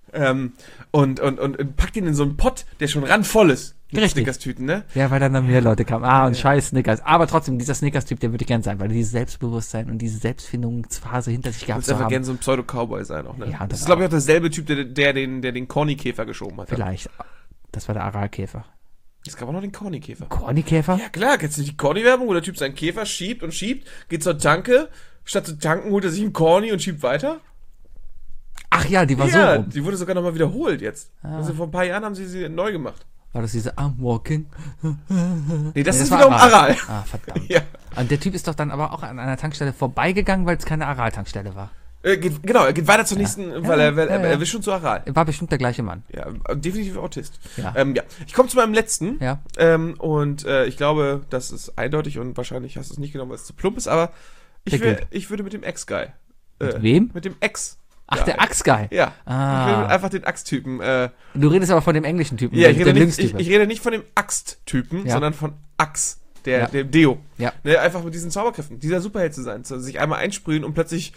Und packt ihn in so einen Pott, der schon randvoll ist. Mit Richtig. Snickers-Tüten, ne? Ja, weil dann noch mehr Leute kamen. Und scheiß Snickers. Aber trotzdem, dieser Snickers-Typ, der würde ich gerne sein, weil er dieses Selbstbewusstsein und diese Selbstfindungsphase hinter sich Du gehabt willst zu einfach haben. gerne so ein Pseudo-Cowboy sein auch, ne? Ja, das das ist, glaube ich, auch derselbe Typ, der den Corny-Käfer geschoben hat. Vielleicht. Das war der Aralkäfer. Es gab auch noch den Corny-Käfer. Corny-Käfer? Ja klar, kennst du nicht die Corny-Werbung, wo der Typ seinen Käfer schiebt und schiebt, geht zur Tanke, statt zu tanken holt er sich einen Corny und schiebt weiter? Ach ja, die war so Ja, rum. die wurde sogar nochmal wiederholt jetzt. Also vor ein paar Jahren haben sie neu gemacht. War das diese I'm walking? Nee, das ist war wiederum Aral. Ah, verdammt. Ja. Und der Typ ist doch dann aber auch an einer Tankstelle vorbeigegangen, weil es keine Aral-Tankstelle war. Er geht weiter zur nächsten, weil er will schon zu Aral. War bestimmt der gleiche Mann. Ja, definitiv Autist. Ja. Ich komme zu meinem letzten. Ja. Ich glaube, das ist eindeutig und wahrscheinlich hast du es nicht genommen, weil es zu plump ist, aber ich würde mit dem Ex-Guy. Mit wem? Mit dem Ex. Ach, der Axt-Guy. Ja. Ah. Ich will einfach den Axttypen. Du redest aber von dem englischen Typen. Ja, ich der rede, Lynx-Typ. ich rede nicht von dem Axttypen, Ja. sondern von Ax, Ja. dem Deo. Ja. Ne, einfach mit diesen Zauberkräften, dieser Superheld zu sein, sich einmal einsprühen und plötzlich.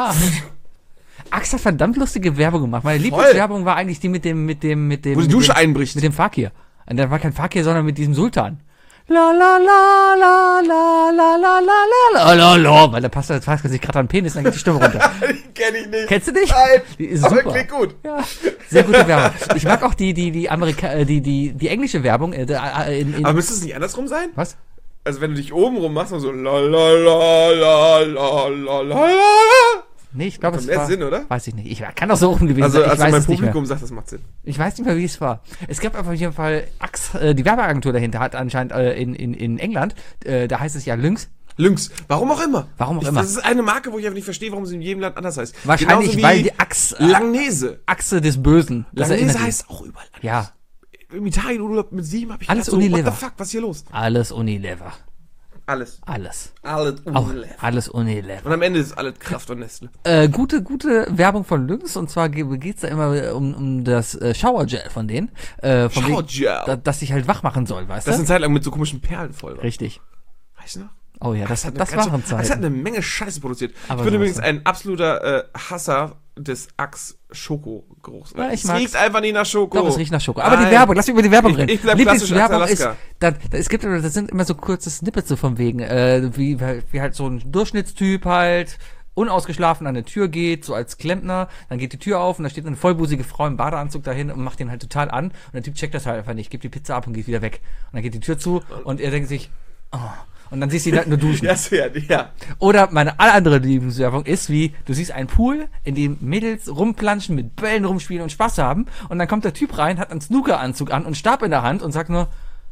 Axt hat verdammt lustige Werbung gemacht. Meine Lieblingswerbung war eigentlich die mit dem Wo die Dusche einbricht. Mit dem Fakir. Und da war kein Fakir, sondern mit diesem Sultan. La la la la la la la la la la la, weil der passt sich gerade an den Penis, dann geht die Stimme runter. Die kenn ich nicht. Kennst du nicht? Nein. Die ist Aber super. klingt gut. Ja, sehr gute Werbung. Ich mag auch die englische Werbung. Aber müsste es nicht andersrum sein? Was? Also wenn du dich oben rum machst und so la la la la la la la la. Nee, ich glaube, es Kommt mehr war... Sinn, oder? Weiß ich nicht. Ich kann doch so rum gewesen Also, sein. Ich also weiß mein es nicht mehr. Publikum sagt, das macht Sinn. Ich weiß nicht mehr, wie es war. Es gab auf jeden Fall die Werbeagentur dahinter hat anscheinend in England, da heißt es ja Lynx. Lynx. Warum auch immer. Immer. Das ist eine Marke, wo ich einfach nicht verstehe, warum sie in jedem Land anders heißt. Wahrscheinlich, Genauso wie weil die Achse Langnese. des Bösen. Das Langnese erinnert dich. heißt auch überall anders. Ja, In Italien Urlaub mit 7 habe ich Alles gedacht, Unilever. What the fuck, was ist hier los? alles Unilever. Alles. Alles. Alles Auch Unilever. alles Unilever. Und am Ende ist alles Kraft und Nestle. Gute Werbung von Lynx, und zwar geht's da immer um das Showergel von denen. Von wegen, Showergel. dass sich halt wach machen soll, weißt Das du? eine Zeit lang mit so komischen Perlen voll war. Richtig. Weißt du noch? Oh ja, das hat eine waren Das hat Zeiten. eine Menge Scheiße produziert. Aber ich bin sowas übrigens von. ein absoluter Hasser des Axe-Schoko-Geruchs. Ja, ich es mag's. riecht einfach nicht nach Schoko. Doch, es riecht nach Schoko. Aber die Nein. Werbung, lass mich über die Werbung reden. Ich bleib klassisch Lieblingswerbung Axel ist, Alaska. das sind immer so kurze Snippets so von wegen, wie halt so ein Durchschnittstyp halt, unausgeschlafen an der Tür geht, so als Klempner, dann geht die Tür auf und da steht eine vollbusige Frau im Badeanzug dahin und macht den halt total an, und der Typ checkt das halt einfach nicht, gibt die Pizza ab und geht wieder weg. Und dann geht die Tür zu und er denkt sich, oh. Und dann siehst du ihn halt nur duschen. Ja. Oder meine andere Lieblingswerbung ist, wie du siehst einen Pool, in dem Mädels rumplanschen, mit Bällen rumspielen und Spaß haben. Und dann kommt der Typ rein, hat einen Snooker-Anzug an und Stab in der Hand und sagt nur,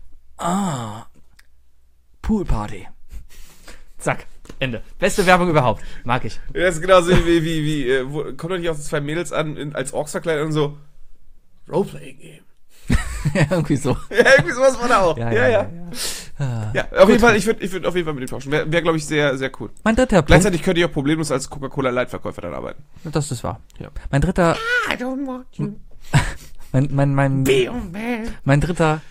Poolparty. Zack, Ende. Beste Werbung überhaupt. Mag ich. Ja, das ist genauso kommt doch nicht auch so zwei Mädels an, als Orks verkleidet und so, Roleplaying-Game. Ja, irgendwie so. Ja, irgendwie sowas war da auch. Ja. Ja, auf jeden Fall, ich würd auf jeden Fall mit dem tauschen. Wäre glaube ich, sehr, sehr cool. Mein dritter Punkt. Gleichzeitig könnte ich auch problemlos als Coca-Cola-Leitverkäufer dann arbeiten. Das ist wahr. Ja. Mein dritter, I don't want you. mein dritter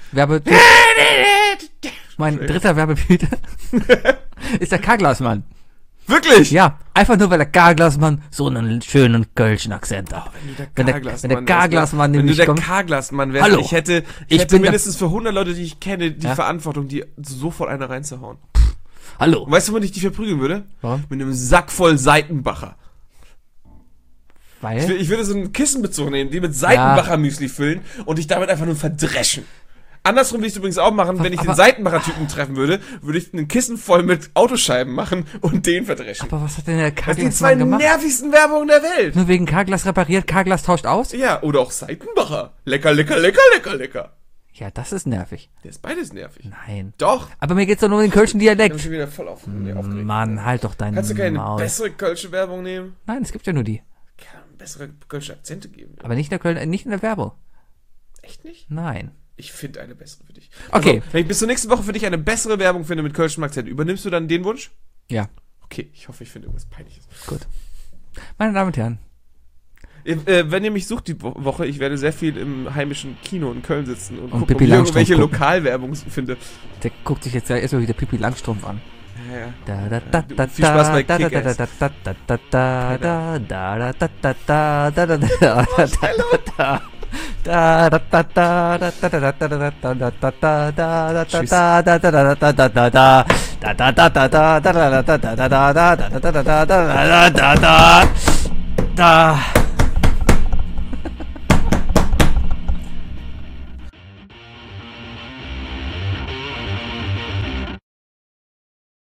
mein dritter Werbebild ist der Karglasmann. Wirklich? Ja, einfach nur, weil der Karglasmann so einen schönen kölschen Akzent hat. Wenn der Karglasmann Wenn du nämlich der kommt. Karglasmann wärst, Hallo. ich hätte bin mindestens für 100 Leute, die ich kenne, die Ja? Verantwortung, die sofort eine reinzuhauen. Hallo. Und weißt du, womit ich die verprügeln würde? Warum? Mit einem Sack voll Seitenbacher. Weil? Ich würde so einen Kissenbezug nehmen, die mit Seitenbacher Müsli füllen und dich damit einfach nur verdreschen. Andersrum will ich es übrigens auch machen, wenn ich den Seitenbacher-Typen treffen würde ich einen Kissen voll mit Autoscheiben machen und den verdreschen. Aber was hat denn der Das sind die zwei Karglasmann gemacht? nervigsten Werbungen der Welt. Nur wegen Karglas repariert, Karglas tauscht aus? Ja, oder auch Seitenbacher. Lecker, lecker, lecker, lecker, lecker. Ja, das ist nervig. Der ist beides nervig. Nein. Doch. Aber mir geht's doch nur um den kölschen Ich bin Dialekt. schon wieder voll aufgeregt. Mann, halt doch deinen Kannst du keine Maul. bessere kölsche Werbung nehmen? Nein, es gibt ja nur die. Kann bessere kölsche Akzente geben. Aber nicht in der Köln, nicht in der Werbung. Echt nicht? Nein. Ich finde eine bessere für dich. Okay. Also, wenn ich bis zur nächsten Woche für dich eine bessere Werbung finde mit kölschem Akzent, übernimmst du dann den Wunsch? Ja, Okay, ich hoffe, ich finde irgendwas Peinliches. gut. Meine Damen und Herren, Wenn ihr mich sucht die Woche, ich werde sehr viel im heimischen Kino in Köln sitzen und gucken, ob Pippi ich Langstrumpf irgendwelche gucken. Lokalwerbung finde. der guckt sich jetzt ja erstmal wieder Pippi Langstrumpf an. Ja. Viel Spaß bei Kick-Ass. Da